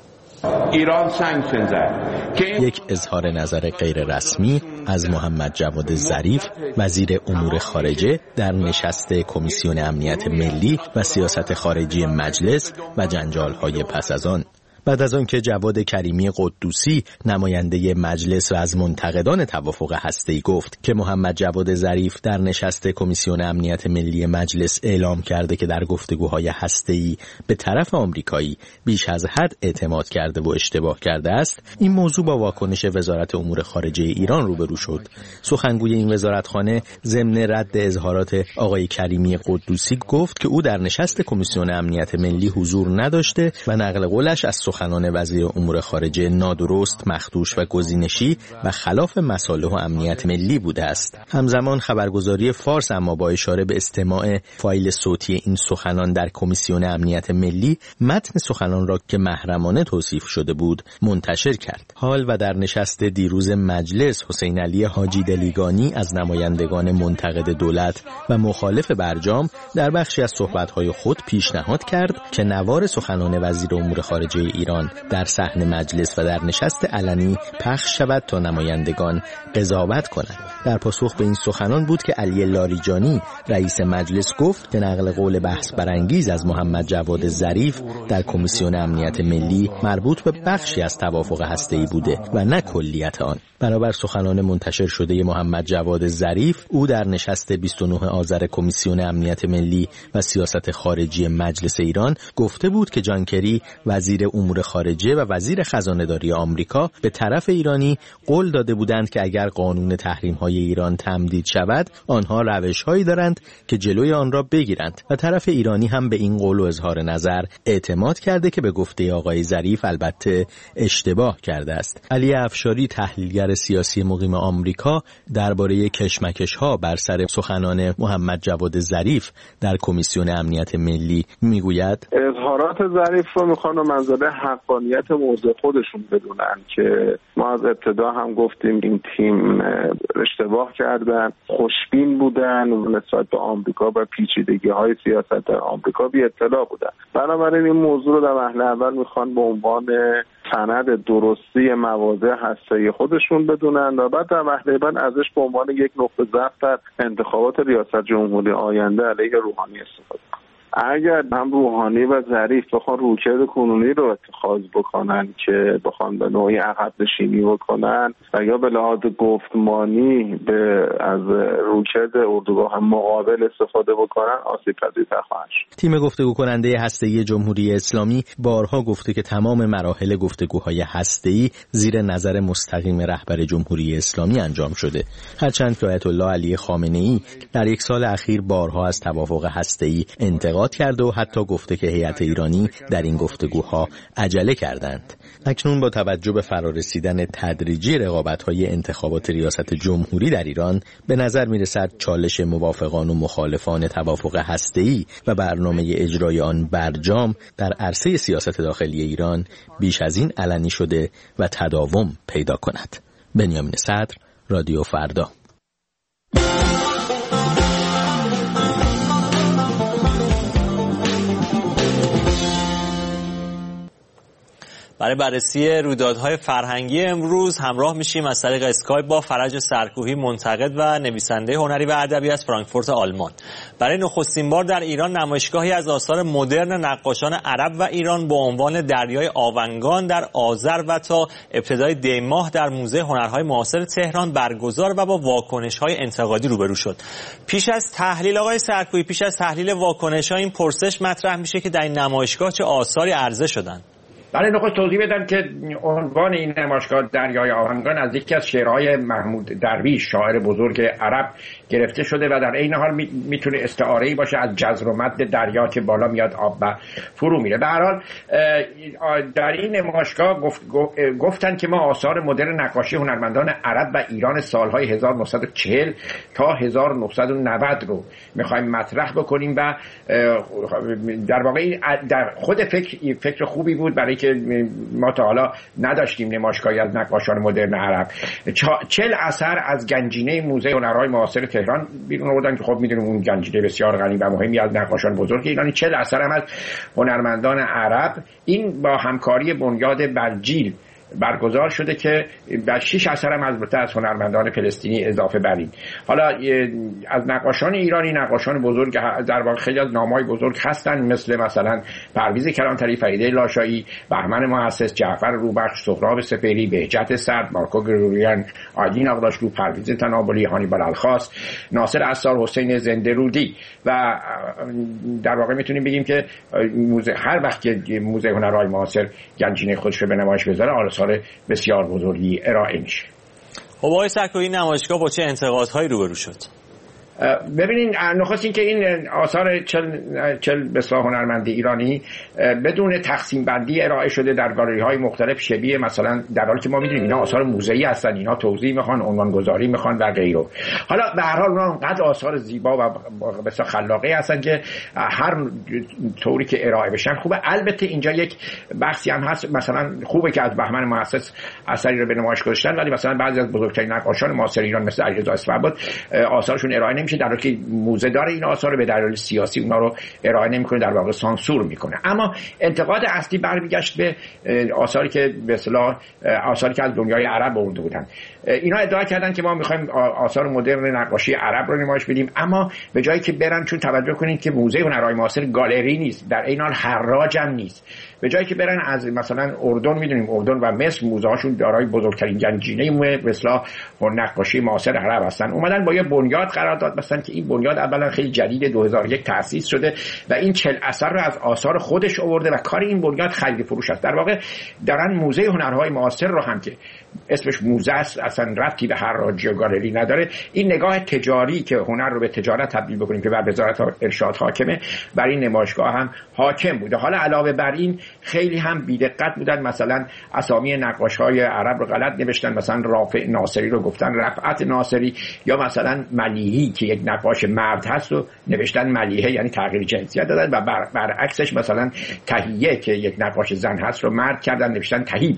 ایران سانکشن زد. یک اظهار نظر غیر رسمی از محمد جواد ظریف وزیر امور خارجه در نشست کمیسیون امنیت ملی و سیاست خارجی مجلس و جنجال‌های پس از آن. بعد از آن که جواد کریمی قدوسی نماینده مجلس و از منتقدان توافق هسته‌ای گفت که محمد جواد ظریف در نشست کمیسیون امنیت ملی مجلس اعلام کرده که در گفتگوهای هسته‌ای به طرف آمریکایی بیش از حد اعتماد کرده و اشتباه کرده است، این موضوع با واکنش وزارت امور خارجه ایران روبرو شد. سخنگوی این وزارتخانه ضمن رد اظهارات آقای کریمی قدوسی گفت که او در نشست کمیسیون امنیت ملی حضور نداشته و نقل قولش از سخنان وزیر امور خارجه نادرست، مخدوش و گزینشی و خلاف مصالح و امنیت ملی بوده است. همزمان خبرگزاری فارس اما با اشاره به استماع فایل صوتی این سخنان در کمیسیون امنیت ملی متن سخنان را که محرمانه توصیف شده بود منتشر کرد. حال و در نشست دیروز مجلس حسین علی حاجی دلیگانی از نمایندگان منتقد دولت و مخالف برجام در بخشی از صحبت‌های خود پیشنهاد کرد که نوار سخنان وزیر امور خارجه ایران در صحن مجلس و در نشست علنی پخش شود تا نمایندگان قضاوت کنند. در پاسخ به این سخنان بود که علی لاریجانی رئیس مجلس گفت که نقل قول بحث برانگیز از محمد جواد ظریف در کمیسیون امنیت ملی مربوط به بخشی از توافق هسته‌ای بوده و نه کلیت آن. بنابر سخنان منتشر شده محمد جواد ظریف، او در نشست بیست و نه آذر کمیسیون امنیت ملی و سیاست خارجی مجلس ایران گفته بود که جان کری وزیر امور خارجه و وزیر خزانه‌داری آمریکا به طرف ایرانی قول داده بودند که اگر قانون تحریم‌های ایران تمدید شود، آنها روش‌هایی دارند که جلوی آن را بگیرند و طرف ایرانی هم به این قول و اظهار نظر اعتماد کرده که به گفته آقای ظریف البته اشتباه کرده است. علی افشاری تحلیلگر سیاسی مقیم آمریکا درباره کشمکش‌ها بر سر سخنان محمد جواد ظریف در کمیسیون امنیت ملی میگوید اظهارات ظریف رو میخوان و منزله حقانیت موضوع خودشون بدونن که ما از ابتدا هم گفتیم این تیم اشتباه کردن، خوشبین بودن نسبت به آمریکا و پیچیدگی‌های سیاست در آمریکا بی اطلاع بودن. بنابراین این موضوع رو در وهله اول میخوان به عنوان سند درستی مواضع هسته‌ای خودشون بدونن و بعد در وهله بعد ازش به عنوان یک نقطه ضعف در انتخابات ریاست جمهوری آینده علیه روحانی استفاده کنن. اگر هم روحانی و ظریف بخوان رویکرد کنونی رو اتخاذ بکنن که بخوان به نوعی عقب نشینی بکنن و یا به لحاظ گفتمانی به از رویکرد اردوگاه مقابل استفاده بکنن، آسیب پذیرتر خواهند شد. تیم گفتگو کننده هسته‌ای جمهوری اسلامی بارها گفته که تمام مراحل گفتگوهای هسته‌ای زیر نظر مستقیم رهبر جمهوری اسلامی انجام شده. هرچند که آیت الله علی خامنه‌ای در یک سال اخیر بارها از توافق هسته‌ای انتقاد انتقاد کرده و حتی گفته که هیئت ایرانی در این گفتگوها عجله کردند. اکنون با توجه به فرارسیدن تدریجی رقابت‌های انتخابات ریاست جمهوری در ایران، به نظر می‌رسد چالش موافقان و مخالفان توافق هسته‌ای و برنامه اجرای آن برجام در عرصه سیاست داخلی ایران بیش از این علنی شده و تداوم پیدا کند. بنیامین صدر، رادیو فردا. برای بررسی رویدادهای فرهنگی امروز همراه میشیم از طریق اسکایپ با فرج سرکوهی، منتقد و نویسنده هنری و ادبی از فرانکفورت آلمان. برای نخستین بار در ایران نمایشگاهی از آثار مدرن نقاشان عرب و ایران با عنوان دریای آونگان در آذر و تا ابتدای دی ماه در موزه هنرهای معاصر تهران برگزار و با واکنش‌های انتقادی روبرو شد. پیش از تحلیل آقای سرکوهی، پیش از تحلیل واکنش‌ها این پرسش مطرح میشه که در این نمایشگاه چه آثاری عرضه شدن؟ برای نخست توضیح بدم که عنوان این نمایشگاه دریای آونگان از یکی از شعرهای محمود درویش، شاعر بزرگ عرب، گرفته شده و در عین حال میتونه استعاره‌ای باشه از جزر و مد دریا که بالا میاد آب و فرو میره. به هر حال در این نمایشگاه گفت گفتن که ما آثار مدرن نقاشی هنرمندان عرب و ایران سالهای هزار و نهصد و چهل تا هزار و نهصد و نود رو میخوایم مطرح بکنیم و در واقع در خود فکر فکر خوبی بود، برای که ما تا حالا نداشتیم نمایشگاهی از نقاشان مدرن عرب. چهل اثر از گنجینه موزه هنرهای معاصر تهران بیرون آوردن که خب میدونیم اون گنجینه بسیار غنی و مهمی از نقاشان بزرگ ایرانی. چهل اثر هم از هنرمندان عرب، این با همکاری بنیاد برجیل برگزار شده که بر شش اثر هم البته از هنرمندان فلسطینی اضافه بر این. حالا از نقاشان ایرانی نقاشان بزرگ در واقع خیلی از نام‌های بزرگ هستن، مثل مثلا پرویز کلانتری، فریده لاشایی، بهمن محسس، جعفر روبخش، سهراب سپهری، بهجت سرد، مارکو گریگوریان، آیدین آقداشلو، پرویز تنابلی، هانیبال الخاص، ناصر عصار، حسین زنده‌رودی و در واقع میتونیم بگیم که موزه هر وقت که موزه هنرهای معاصر گنجینه خودش رو به نمایش بذاره آثار بسیار بزرگی ارائه میشه. خب آقای سرکوهی، نمایشگاه با چه انتقادهایی روبرو شد؟ ببینین، نخست این که این آثار چل, چل بسیار هنرمند ایرانی بدون تقسیم بندی ارائه شده در گالری های مختلف، شبیه مثلا در حالی که ما میدونیم اینا آثار موزه‌ای هستن، اینا توضیح میخوان، عنوان گذاری میخوان و غیره. حالا به هر حال اونا اونقدر آثار زیبا و بسیار خلاقه هستن که هر طوری که ارائه بشن خوبه. البته اینجا یک بحثی هم هست، مثلا خوبه که از بهمن محسس اثری رو به نمایش گذاشتن، ولی مثلا بعضی از بزرگترین نقاشان معاصر ایران مثل علیرضا اصفه‌آباد آثارشون ارائه نمیشه، در حالی که موزه داره این آثار رو به دلایل سیاسی اونا رو ارائه نمیکنه، در واقع سانسور میکنه. اما انتقاد اصلی برمیگشت به آثاری که به اصطلاح آثاری که از دنیای عرب آورده بودن. اینا ادعا کردن که ما میخوایم آثار مدرن نقاشی عرب رو نمایش بدیم، اما به جایی که برن، چون توجه کنید که موزه هنرهای معاصر گالری نیست، در این حال حراج هم نیست، به جایی که برن از مثلا اردن، میدونیم اردن و مصر موزه هاشون دارای بزرگترین گنجینه به اصطلاح نقاشی معاصر عرب هستن، اومدن با یه بنیاد قرار داد مثلا که این بنیاد اولا خیلی جدید، دو هزار و یک تأسیس شده و این چهل اثر رو از آثار خودش آورده و کار این بنیاد خرید فروش است. در واقع دارن موزه هنرهای معاصر رو هم که اسمش موزه است، اصلا ربطی به حراجی و گالری نداره، این نگاه تجاری که هنر رو به تجارت تبدیل بکنیم که بر وزارت ارشاد حاکمه، بر این نمایشگاه هم حاکم بوده. حالا علاوه بر این خیلی هم بی‌دقت بودن، مثلا اسامی نقاش‌های عرب رو غلط نوشتن، مثلا رافع ناصری رو گفتن رفعت ناصری، یا مثلا ملیحی که یک نقاش مرد هست و نوشتن ملیحه، یعنی تغییر جنسیت دادن، و بر برعکسش مثلا تهیه که یک نقاش زن هست رو مرد کردن نوشتن تهیب،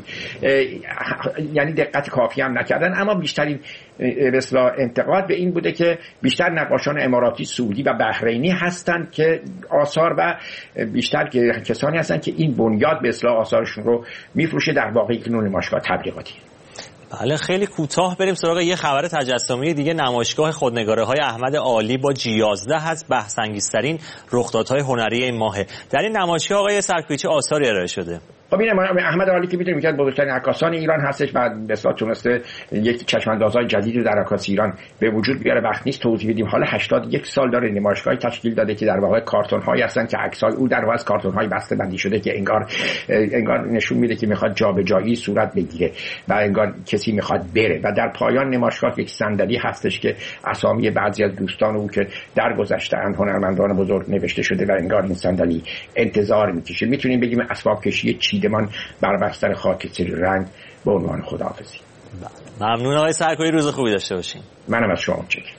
یعنی دقت کافی هم نکردن. اما بیشترین به اصطلاح انتقاد به این بوده که بیشتر نقاشان اماراتی، سعودی و بحرینی هستند که آثار و بیشتر کسانی هستند که این بنیاد به اصطلاح آثارشون رو میفروشه، در واقع یک نوع نمایشگاه تبلیغاتی. بله، خیلی کوتاه بریم سراغ یه خبر تجسمی دیگه. نمایشگاه خودنگاره های احمد عالی با جی یازده هست بحث انگیزترین رخدادهای هنری این ماهه. در این نمایشگاه آقای سرکوهی چه آثاری ارائه شده؟ خب این احمد علی که میتونیم که بزرگترین عکاسان ایران هستش و به اصطلاح تونسته یک چشماندازهای جدید رو در عکاسی ایران به وجود بیاره. وقت نیست توضیح بدیم. حالا هشتاد و یک سال داره نمایشگاهی تشکیل داده که در واقع کارتون هایی هستن که عکسای او در واقع کارتون های بسته بندی شده که انگار انگار نشون میده که میخواد جابجایی صورت بگیره و انگار کسی میخواد بره. و در پایان نمایشگاه یک صندلی هستش که اسامی بعضی از دوستان او که در گذشته اند هنرمندان بزرگ نوشته شده و انگار این صندلی انتظار میکشه. میتونیم بگیم اسباب کشی چیدمان بر بستر خاک سری رنگ به عنوان خداحافظی. ممنون آقای سرکویی، روز خوبی داشته باشین. منم از شما متشکرم.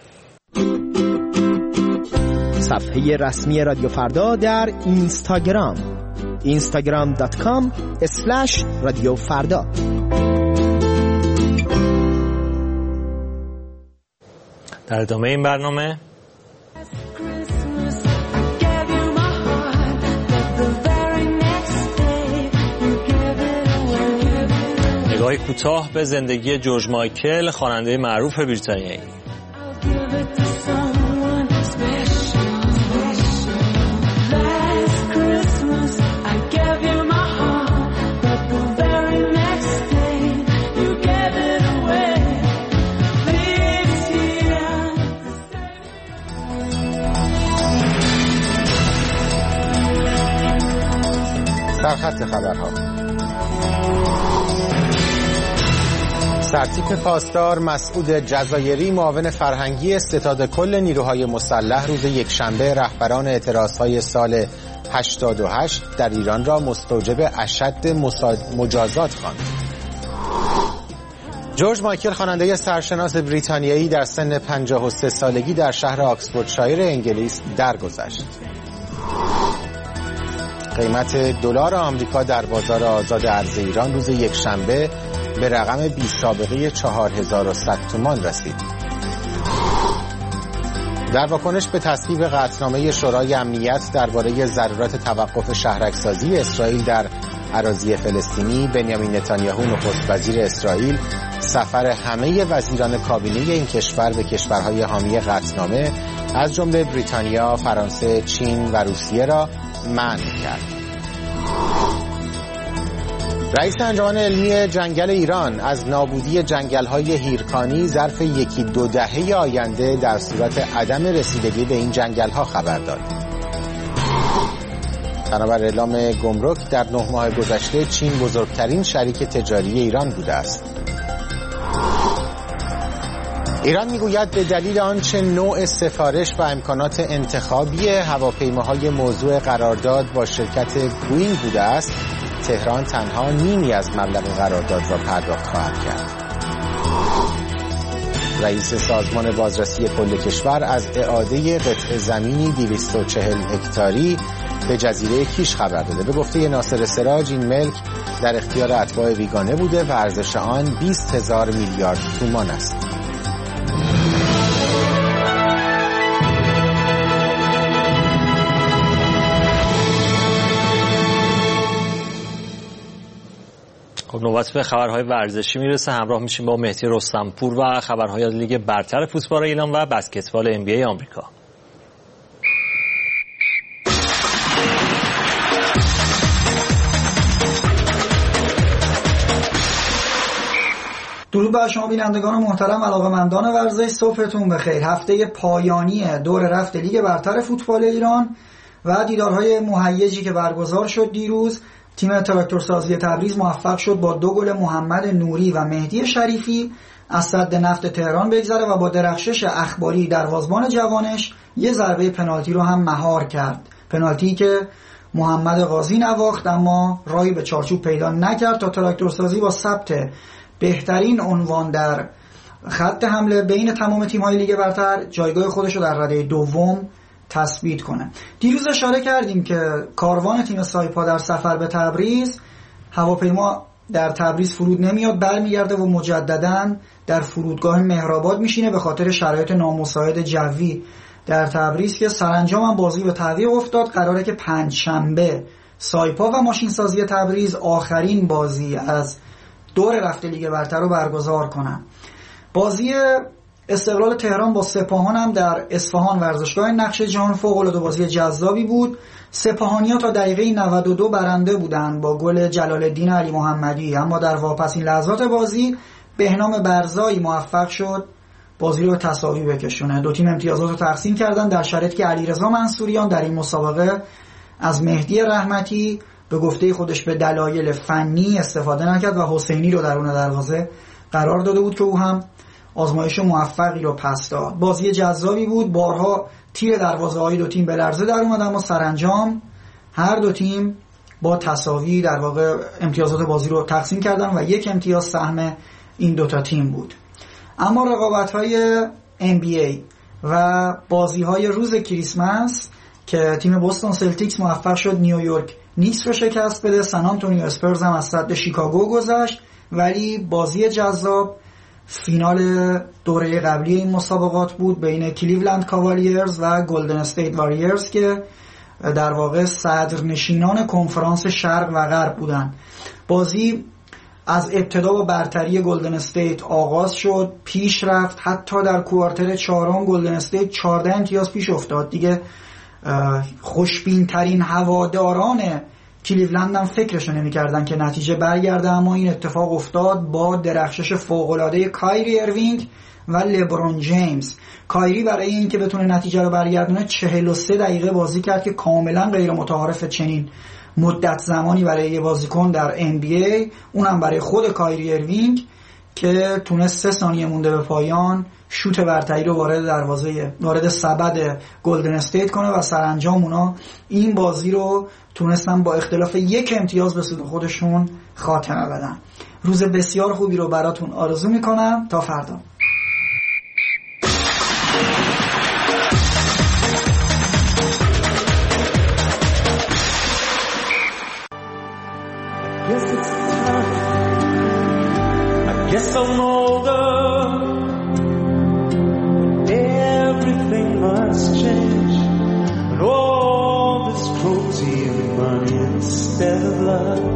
صفحه رسمی رادیو فردا در اینستاگرام اینستاگرام دات کام اسلش رادیو فردا. در ادامه این برنامه نگاهی کوتاه به زندگی جورج مایکل، خواننده معروف بریتانیایی. در خط خبرها، سرتیپ پاسدار مسعود جزایری معاون فرهنگی استعداد کل نیروهای مسلح روز یکشنبه رهبران اعتراضهای سال هشتاد و هشت در ایران را مستوجب اشد مجازات خواند. جورج مایکل خواننده سرشناس بریتانیایی در سن پنجاه و سه سالگی در شهر آکسفوردشایر انگلیس درگذشت. قیمت دلار آمریکا در بازار آزاد ارز ایران روز یکشنبه به رقم بی سابقه چهار هزار و صد تومان رسید. در واکنش به تصویب قطعنامه شورای امنیت درباره ضرورت توقف شهرک‌سازی اسرائیل در اراضی فلسطینی، بنیامین نتانیاهو نخست وزیر اسرائیل سفر همه وزیران کابینه این کشور به کشورهای حامی قطعنامه از جمله بریتانیا، فرانسه، چین و روسیه را منع کرد. رئیس انجمن علمی جنگل ایران از نابودی جنگل‌های هیرکانی ظرف یکی دو دهه آینده در صورت عدم رسیدگی به این جنگل‌ها خبر داد. بنابر اعلام گمرک در نه ماه گذشته چین بزرگترین شریک تجاری ایران بوده است. ایران میگوید به دلیل آنچه نوع سفارش و امکانات انتخابی هواپیماهای موضوع قرارداد با شرکت بوئینگ بوده است، تهران تنها نیمی از مبلغ قرارداد را پرداخت خواهد کرد. رئیس سازمان بازرسی کل کشور از اعاده قطع زمینی دویست و چهل هکتاری به جزیره کیش خبر داده. به گفته ناصر سراج این ملک در اختیار اتباع بیگانه بوده و ارزش آن بیست هزار میلیارد تومان است. خب نوبت به خبرهای ورزشی میرسه. همراه میشیم با مهدی رستمپور و خبرهای از لیگ برتر فوتبال ایران و بسکتبال ام بی ای آمریکا. درود بر شما بینندگان محترم، علاقه‌مندان ورزش، صبحتون بخیر. هفته پایانی دور رفت لیگ برتر فوتبال ایران و دیدارهای مهیجی که برگزار شد دیروز، تیم تراکتورسازی تبریز موفق شد با دو گل محمد نوری و مهدی شریفی از سد نفت تهران بگذره و با درخشش اخباری دروازه‌بان جوانش یه ضربه پنالتی رو هم مهار کرد. پنالتی که محمد قاضی نواخت اما راهی به چارچوب پیدا نکرد تا تراکتورسازی با ثبت بهترین عنوان در خط حمله بین تمام تیم‌های لیگ برتر جایگاه خودش رو در رده دوم تثبیت کنه. دیروز اشاره کردیم که کاروان تیم سایپا در سفر به تبریز، هواپیما در تبریز فرود نمیاد، برمیگرده و مجدداً در فرودگاه مهرآباد میشینه به خاطر شرایط نامساعد جوی در تبریز که سرانجام هم بازی به تعویق افتاد. قراره که پنج شنبه سایپا و ماشینسازی تبریز آخرین بازی از دور رفت لیگ برتر رو برگزار کنن. بازی استقلال تهران با سپاهان هم در اصفهان ورزشگاه نقش جهان فوق‌العاده بازی جذابی بود. سپاهانی‌ها تا دقیقه نود و دو برنده بودند با گل جلال الدین علی محمدی، اما در واپسین لحظات بازی بهنام برزایی موفق شد بازی رو تساوی بکشونه. دو تیم امتیازات رو تقسیم کردن در شرایطی که علیرضا منصوریان در این مسابقه از مهدی رحمتی به گفته خودش به دلایل فنی استفاده نکرد و حسینی رو درون دروازه قرار داده بود که او هم آزمایش موفقی رو پس داد. بازی جذابی بود، بارها تیر دروازه‌های دو تیم به لرزه در اومد، اما سرانجام هر دو تیم با تساوی در واقع امتیازات بازی رو تقسیم کردن و یک امتیاز سهم این دوتا تیم بود. اما رقابت‌های ان بی ای و بازی‌های روز کریسمس که تیم بوستون سلتیکس موفق شد نیویورک نیکس رو شکست بده، سان آنتونیو اسپرز هم از صد شیکاگو گذشت، ولی بازی جذاب فینال دوره قبلی این مسابقات بود بین کلیولند کاوالیرز و گلدن استیت واریرز که در واقع صدرنشینان کنفرانس شرق و غرب بودن. بازی از ابتدا با برتری گلدن استیت آغاز شد، پیش رفت، حتی در کوارتر چهارم گلدن استیت چهارده امتیاز پیش افتاد. دیگه خوشبین ترین هواداران کلیولند هم فکرشو نمی‌کردن که نتیجه برگرده، اما این اتفاق افتاد با درخشش فوق‌العاده کایری اروینگ و لبرون جیمز. کایری برای اینکه بتونه نتیجه رو برگردونه چهل و سه دقیقه بازی کرد که کاملا غیر متعارف چنین مدت زمانی برای یه بازیکن در ان بی ای، اونم برای خود کایری اروینگ که تونست سه ثانیه مونده به پایان شوت برتری رو وارد دروازه وارد سبد گلدن استیت کنه و سرانجام اونا این بازی رو تونستن با اختلاف یک امتیاز به سود خودشون خاتمه بدن. روز بسیار خوبی رو براتون آرزو میکنم، تا فردا. Guess I'm older, everything must change, and all this protein money instead of love.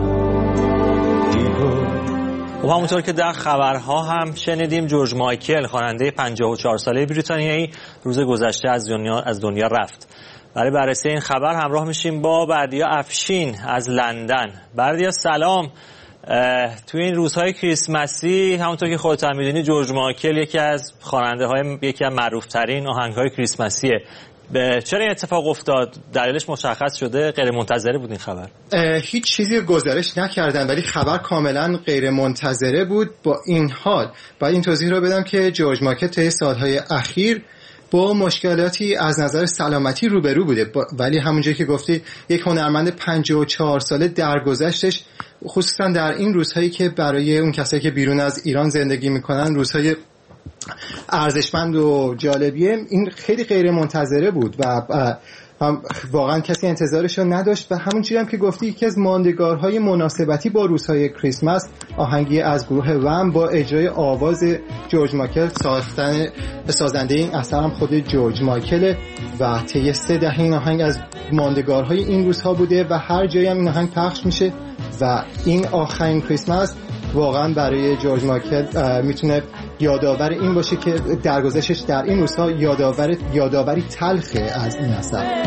و همونطور که در خبرها هم شنیدیم، جورج مایکل خواننده پنجاه و چهار ساله بریتانیایی روز گذشته از دنیا از دنیا رفت. برای بررسی این خبر همراه میشیم با بردیا افشین از لندن. بردیا سلام. تو این روزهای کریسمسی همونطور که خودت هم میدونی جورج مایکل یکی از خواننده‌های یکی از معروف‌ترین آهنگ‌های کریسمسیه. چرا این اتفاق افتاد؟ دلیلش مشخص شده؟ غیر منتظره بود این خبر؟ هیچ چیزی گزارش نکردن ولی خبر کاملا غیر منتظره بود. با این حال باید این توضیح رو بدم که جورج مایکل طی سالهای اخیر با مشکلاتی از نظر سلامتی روبرو بوده، ولی همونجایی که گفتی یک هنرمند پنجاه و چهار ساله درگذشتش، خصوصا در این روزهایی که برای اون کسایی که بیرون از ایران زندگی میکنن روزهای ارزشمند و جالبیه، این خیلی غیر منتظره بود و واقعا کسی انتظارش رو نداشت. و همونجوری هم که گفتی یکی از ماندگارهای مناسبتی با روزهای کریسمس آهنگی از گروه وم با اجرای آواز جورج مایکل، ساختن سازنده این اثر هم خود جورج مایکل و طی سه دهه این آهنگ از ماندگارهای این روزها بوده و هر جایی هم این آهنگ پخش میشه و این آخرین کریسمس واقعا برای جورج مایکل میتونه یادآور این باشه که درگذشتش در این روزها یادآور یادآوری تلخه از این اثر.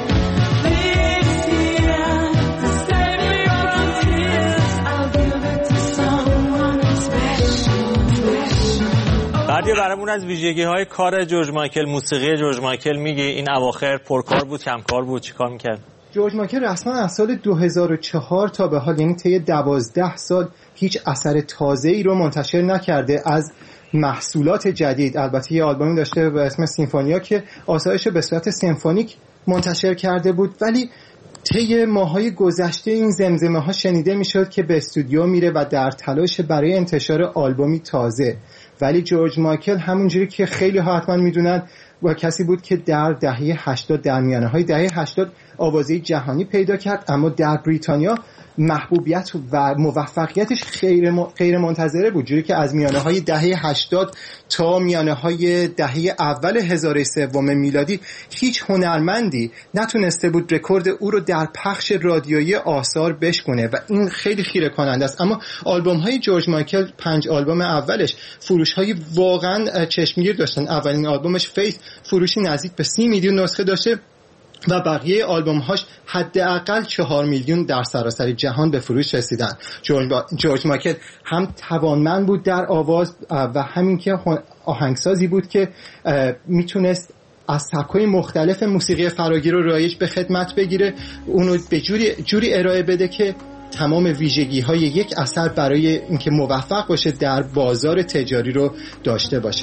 بعدی برامون از ویژگی‌های کار جورج مایکل، موسیقی جورج مایکل میگی. این اواخر پرکار بود، کمکار بود، چیکار میکرد؟ جورج مایکل رسما از سال دو هزار و چهار تا به حال، یعنی طی دوازده سال، هیچ اثر تازه‌ای رو منتشر نکرده از محصولات جدید. البته یه آلبومی داشته به اسم سیمفونیا که آثارش به صورت سمفونیک منتشر کرده بود، ولی طی ماهای گذشته این زمزمه ها شنیده میشد که به استودیو میره و در تلاش برای انتشار آلبومی تازه. ولی جورج مایکل همونجوری که خیلی ها حتما میدونن و کسی بود که در دهه هشتاد در میانه های دهه هشتاد آوازه جهانی پیدا کرد، اما در بریتانیا محبوبیت و موفقیتش خیر م... غیر منتظره بود، جوری که از میانه های دهه هشتاد تا میانه های دهه اول هزار سوم میلادی هیچ هنرمندی نتونسته بود رکورد او رو در پخش رادیویی آثار بشکنه و این خیلی خیره کننده است. اما آلبوم های جورج مایکل، پنج آلبوم اولش فروش های واقعا چشمگیر داشتن. اولین آلبومش فیت فروشی نزدیک به سی میلیون نسخه داشته و بقیه آلبوم هاش حداقل چهار میلیون در سراسر جهان به فروش رسیدن. جورج, با... جورج مایکل هم توانمند بود در آواز و همین که آهنگسازی بود که میتونست از سبک‌های مختلف موسیقی فراگیر و رایج به خدمت بگیره، اونو به جوری, جوری ارائه بده که تمام ویژگی‌های یک اثر برای اینکه موفق باشه در بازار تجاری رو داشته باشه.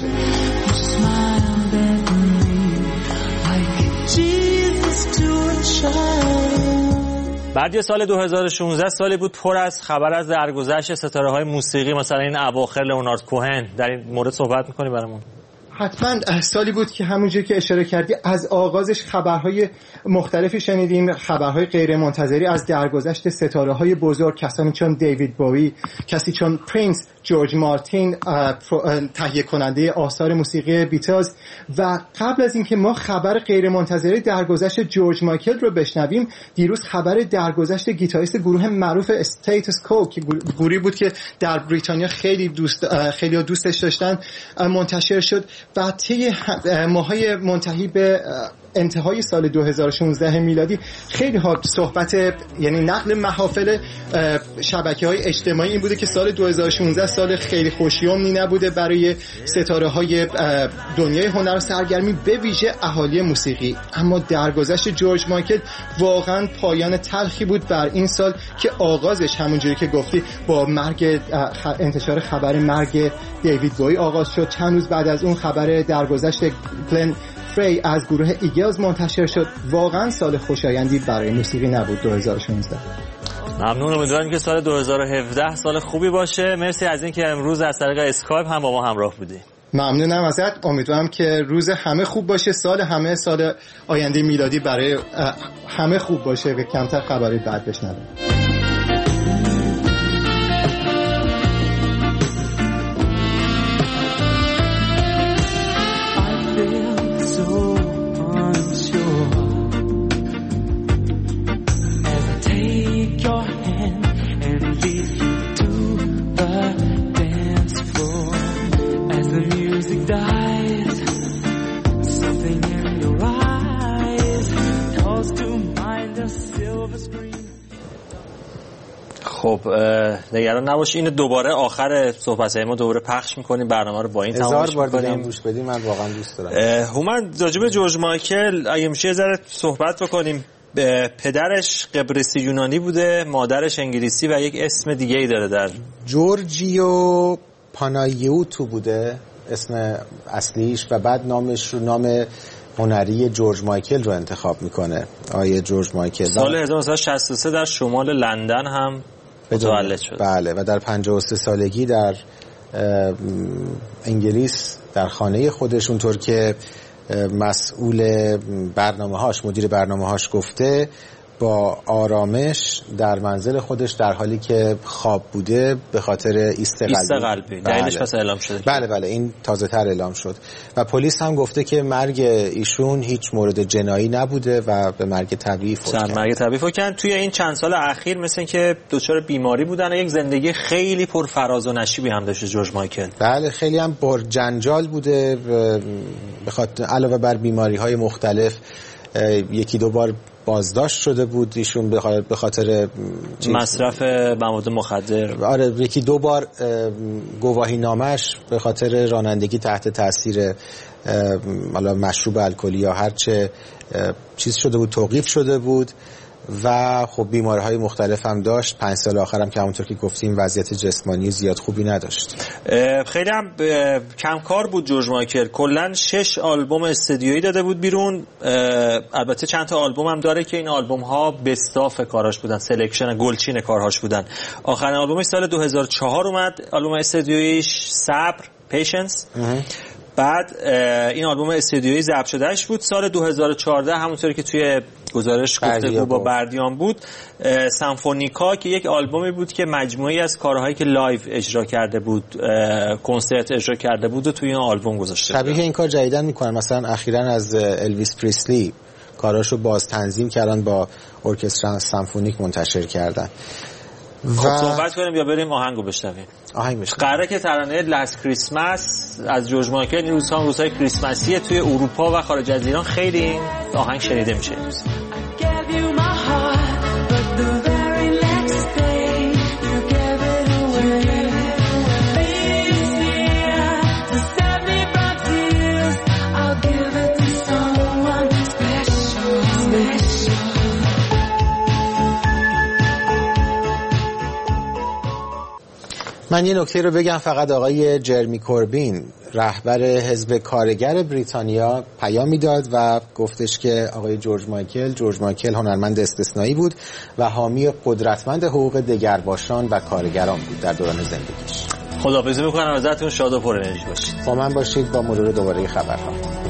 بعد یه سال دو هزار و شانزده سالی بود پر از خبر از درگذشت ستاره‌های موسیقی، مثلا این اواخر لئونارد کوهن. در این مورد صحبت می‌کنی برامون؟ حتما سالی بود که همونجور که اشاره کردی از آغازش خبرهای مختلفی شنیدیم، خبرهای غیر منتظری از درگذشت ستاره‌های بزرگ، کسانی چون دیوید بووی، کسی چون پرینس، جورج مارتین تهیه کننده آثار موسیقی بیتلز. و قبل از اینکه ما خبر غیر منتظری درگذشت جورج مایکل رو بشنویم، دیروز خبر درگذشت گیتاریست گروه معروف استیتس کو که گروهی بود که در بریتانیا خیلی دوست خیلی دوستش داشتن منتشر شد و طی ماهای منتهی به انتهای سال دو هزار و شانزده میلادی خیلی ها صحبت، یعنی نقل محافل شبکه‌های اجتماعی این بوده که سال دو هزار و شانزده سال خیلی خوشیومنی نبوده برای ستاره‌های دنیای هنر و سرگرمی، به ویژه اهالی موسیقی. اما درگذشت جورج مایکل واقعا پایان تلخی بود بر این سال که آغازش همونجوری که گفتی با مرگ انتشار خبر مرگ دیوید بووی آغاز شد. چند روز بعد از اون خبر درگذشت گلن فری از گروه ایگلز منتشر شد. واقعا سال خوشایندی برای موسیقی نبود دو هزار و شانزده. ممنون، امیدوارم که سال دو هزار و هفده سال خوبی باشه. مرسی از اینکه امروز از طریق اسکایپ هم با ما همراه بودی. ممنونم ازت، امیدوارم که روز همه خوب باشه، سال همه سال آینده میلادی برای همه خوب باشه و کمتر خبری بد بشنویم. خب نگران نباشی، این دوباره آخر صحبت‌های ما دوباره پخش می‌کنیم، برنامه رو با این تمامش می‌کنیم. گوش بدیم، من واقعا دوست دارم. هومن راجع به جورج مایکل اگه میشه یه ذره صحبت بکنیم. پدرش قبرسی یونانی بوده، مادرش انگلیسی و یک اسم دیگه ای داره. در جورجیو پانایوتو بوده اسم اصلیش و بعد نامش رو نام هنری جورج مایکل رو انتخاب میکنه. آیه جورج مایکل سال هزار و نهصد و شصت و سه در شمال لندن هم متولد شد. بله، و در پنجاه و سه سالگی در انگلیس در خانه خودش، اونطور که مسئول برنامه‌هاش مدیر برنامه‌هاش گفته، با آرامش در منزل خودش در حالی که خواب بوده به خاطر ایست قلبی. ایست قلبی. دلیلش پس اعلام شده. بله بله این تازه تر اعلام شد و پلیس هم گفته که مرگ ایشون هیچ مورد جنایی نبوده و به مرگ طبیعی فوت کرد. مرگ طبیعی فوت کرد. توی این چند سال اخیر مثل که دچار بیماری بودن و یک زندگی خیلی پر فراز و نشیبی هم داشته جورج مایکل. بله خیلی هم پر جنجال بوده، به خاطر علاوه بر بیماری‌های مختلف یکی دو بار بازداشت شده بود ایشون به خاطر مصرف مواد مخدر. آره یکی دو بار گواهی نامش به خاطر رانندگی تحت تاثیر حالا مشروب الکلی یا هر چه چیز شده بود، توقیف شده بود و خب بیماری‌های مختلف هم داشت. پنج سال آخرم که همونطور که گفتیم وضعیت جسمانی زیاد خوبی نداشت. خیلی هم کمکار بود جورج مایکل. کلاً شش آلبوم استودیویی داده بود بیرون. البته چند تا آلبوم هم داره که این آلبوم ها بستاف کاراش بودن، سلکشن گلچین کارهاش بودن. آخرین آلبومش سال دو هزار و چهار اومد، آلبوم استودیوییش صبر پیشنس. بعد این آلبوم استودیویی ضبط شدهش بود. سال دو هزار و چهارده همونطوری که توی گزارش گفتگو با بردیان بود. سمفونیکا که یک آلبومی بود که مجموعی از کارهایی که لایو اجرا کرده بود، کنسرت اجرا کرده بود و توی این آلبوم گذاشته. شبیه این کار جدیدن میکنن، مثلا اخیراً از الویس پریسلی کاراشو باز تنظیم کردن با ارکستر سمفونیک منتشر کردن. خب و... صحبت کنیم یا بریم آهنگو بشنویم؟ آهنگ بشنویم. قراره که ترانه لاست کریسمس از جورج مایکل این روزها روزهای کریسمسیه توی اروپا و خارج از ایران خیلی این آهنگ شنیده میشه. من یه نکته رو بگم فقط. آقای جرمی کوربین رهبر حزب کارگر بریتانیا پیامی داد و گفتش که آقای جورج مایکل جورج مایکل هنرمند استثنایی بود و حامی قدرتمند حقوق دگرباشان و کارگران بود در دوران زندگیش. خداحافظی میکنم ازتون، شاد و پر انرژی باشید. با من باشید با مرور دوباره خبرها.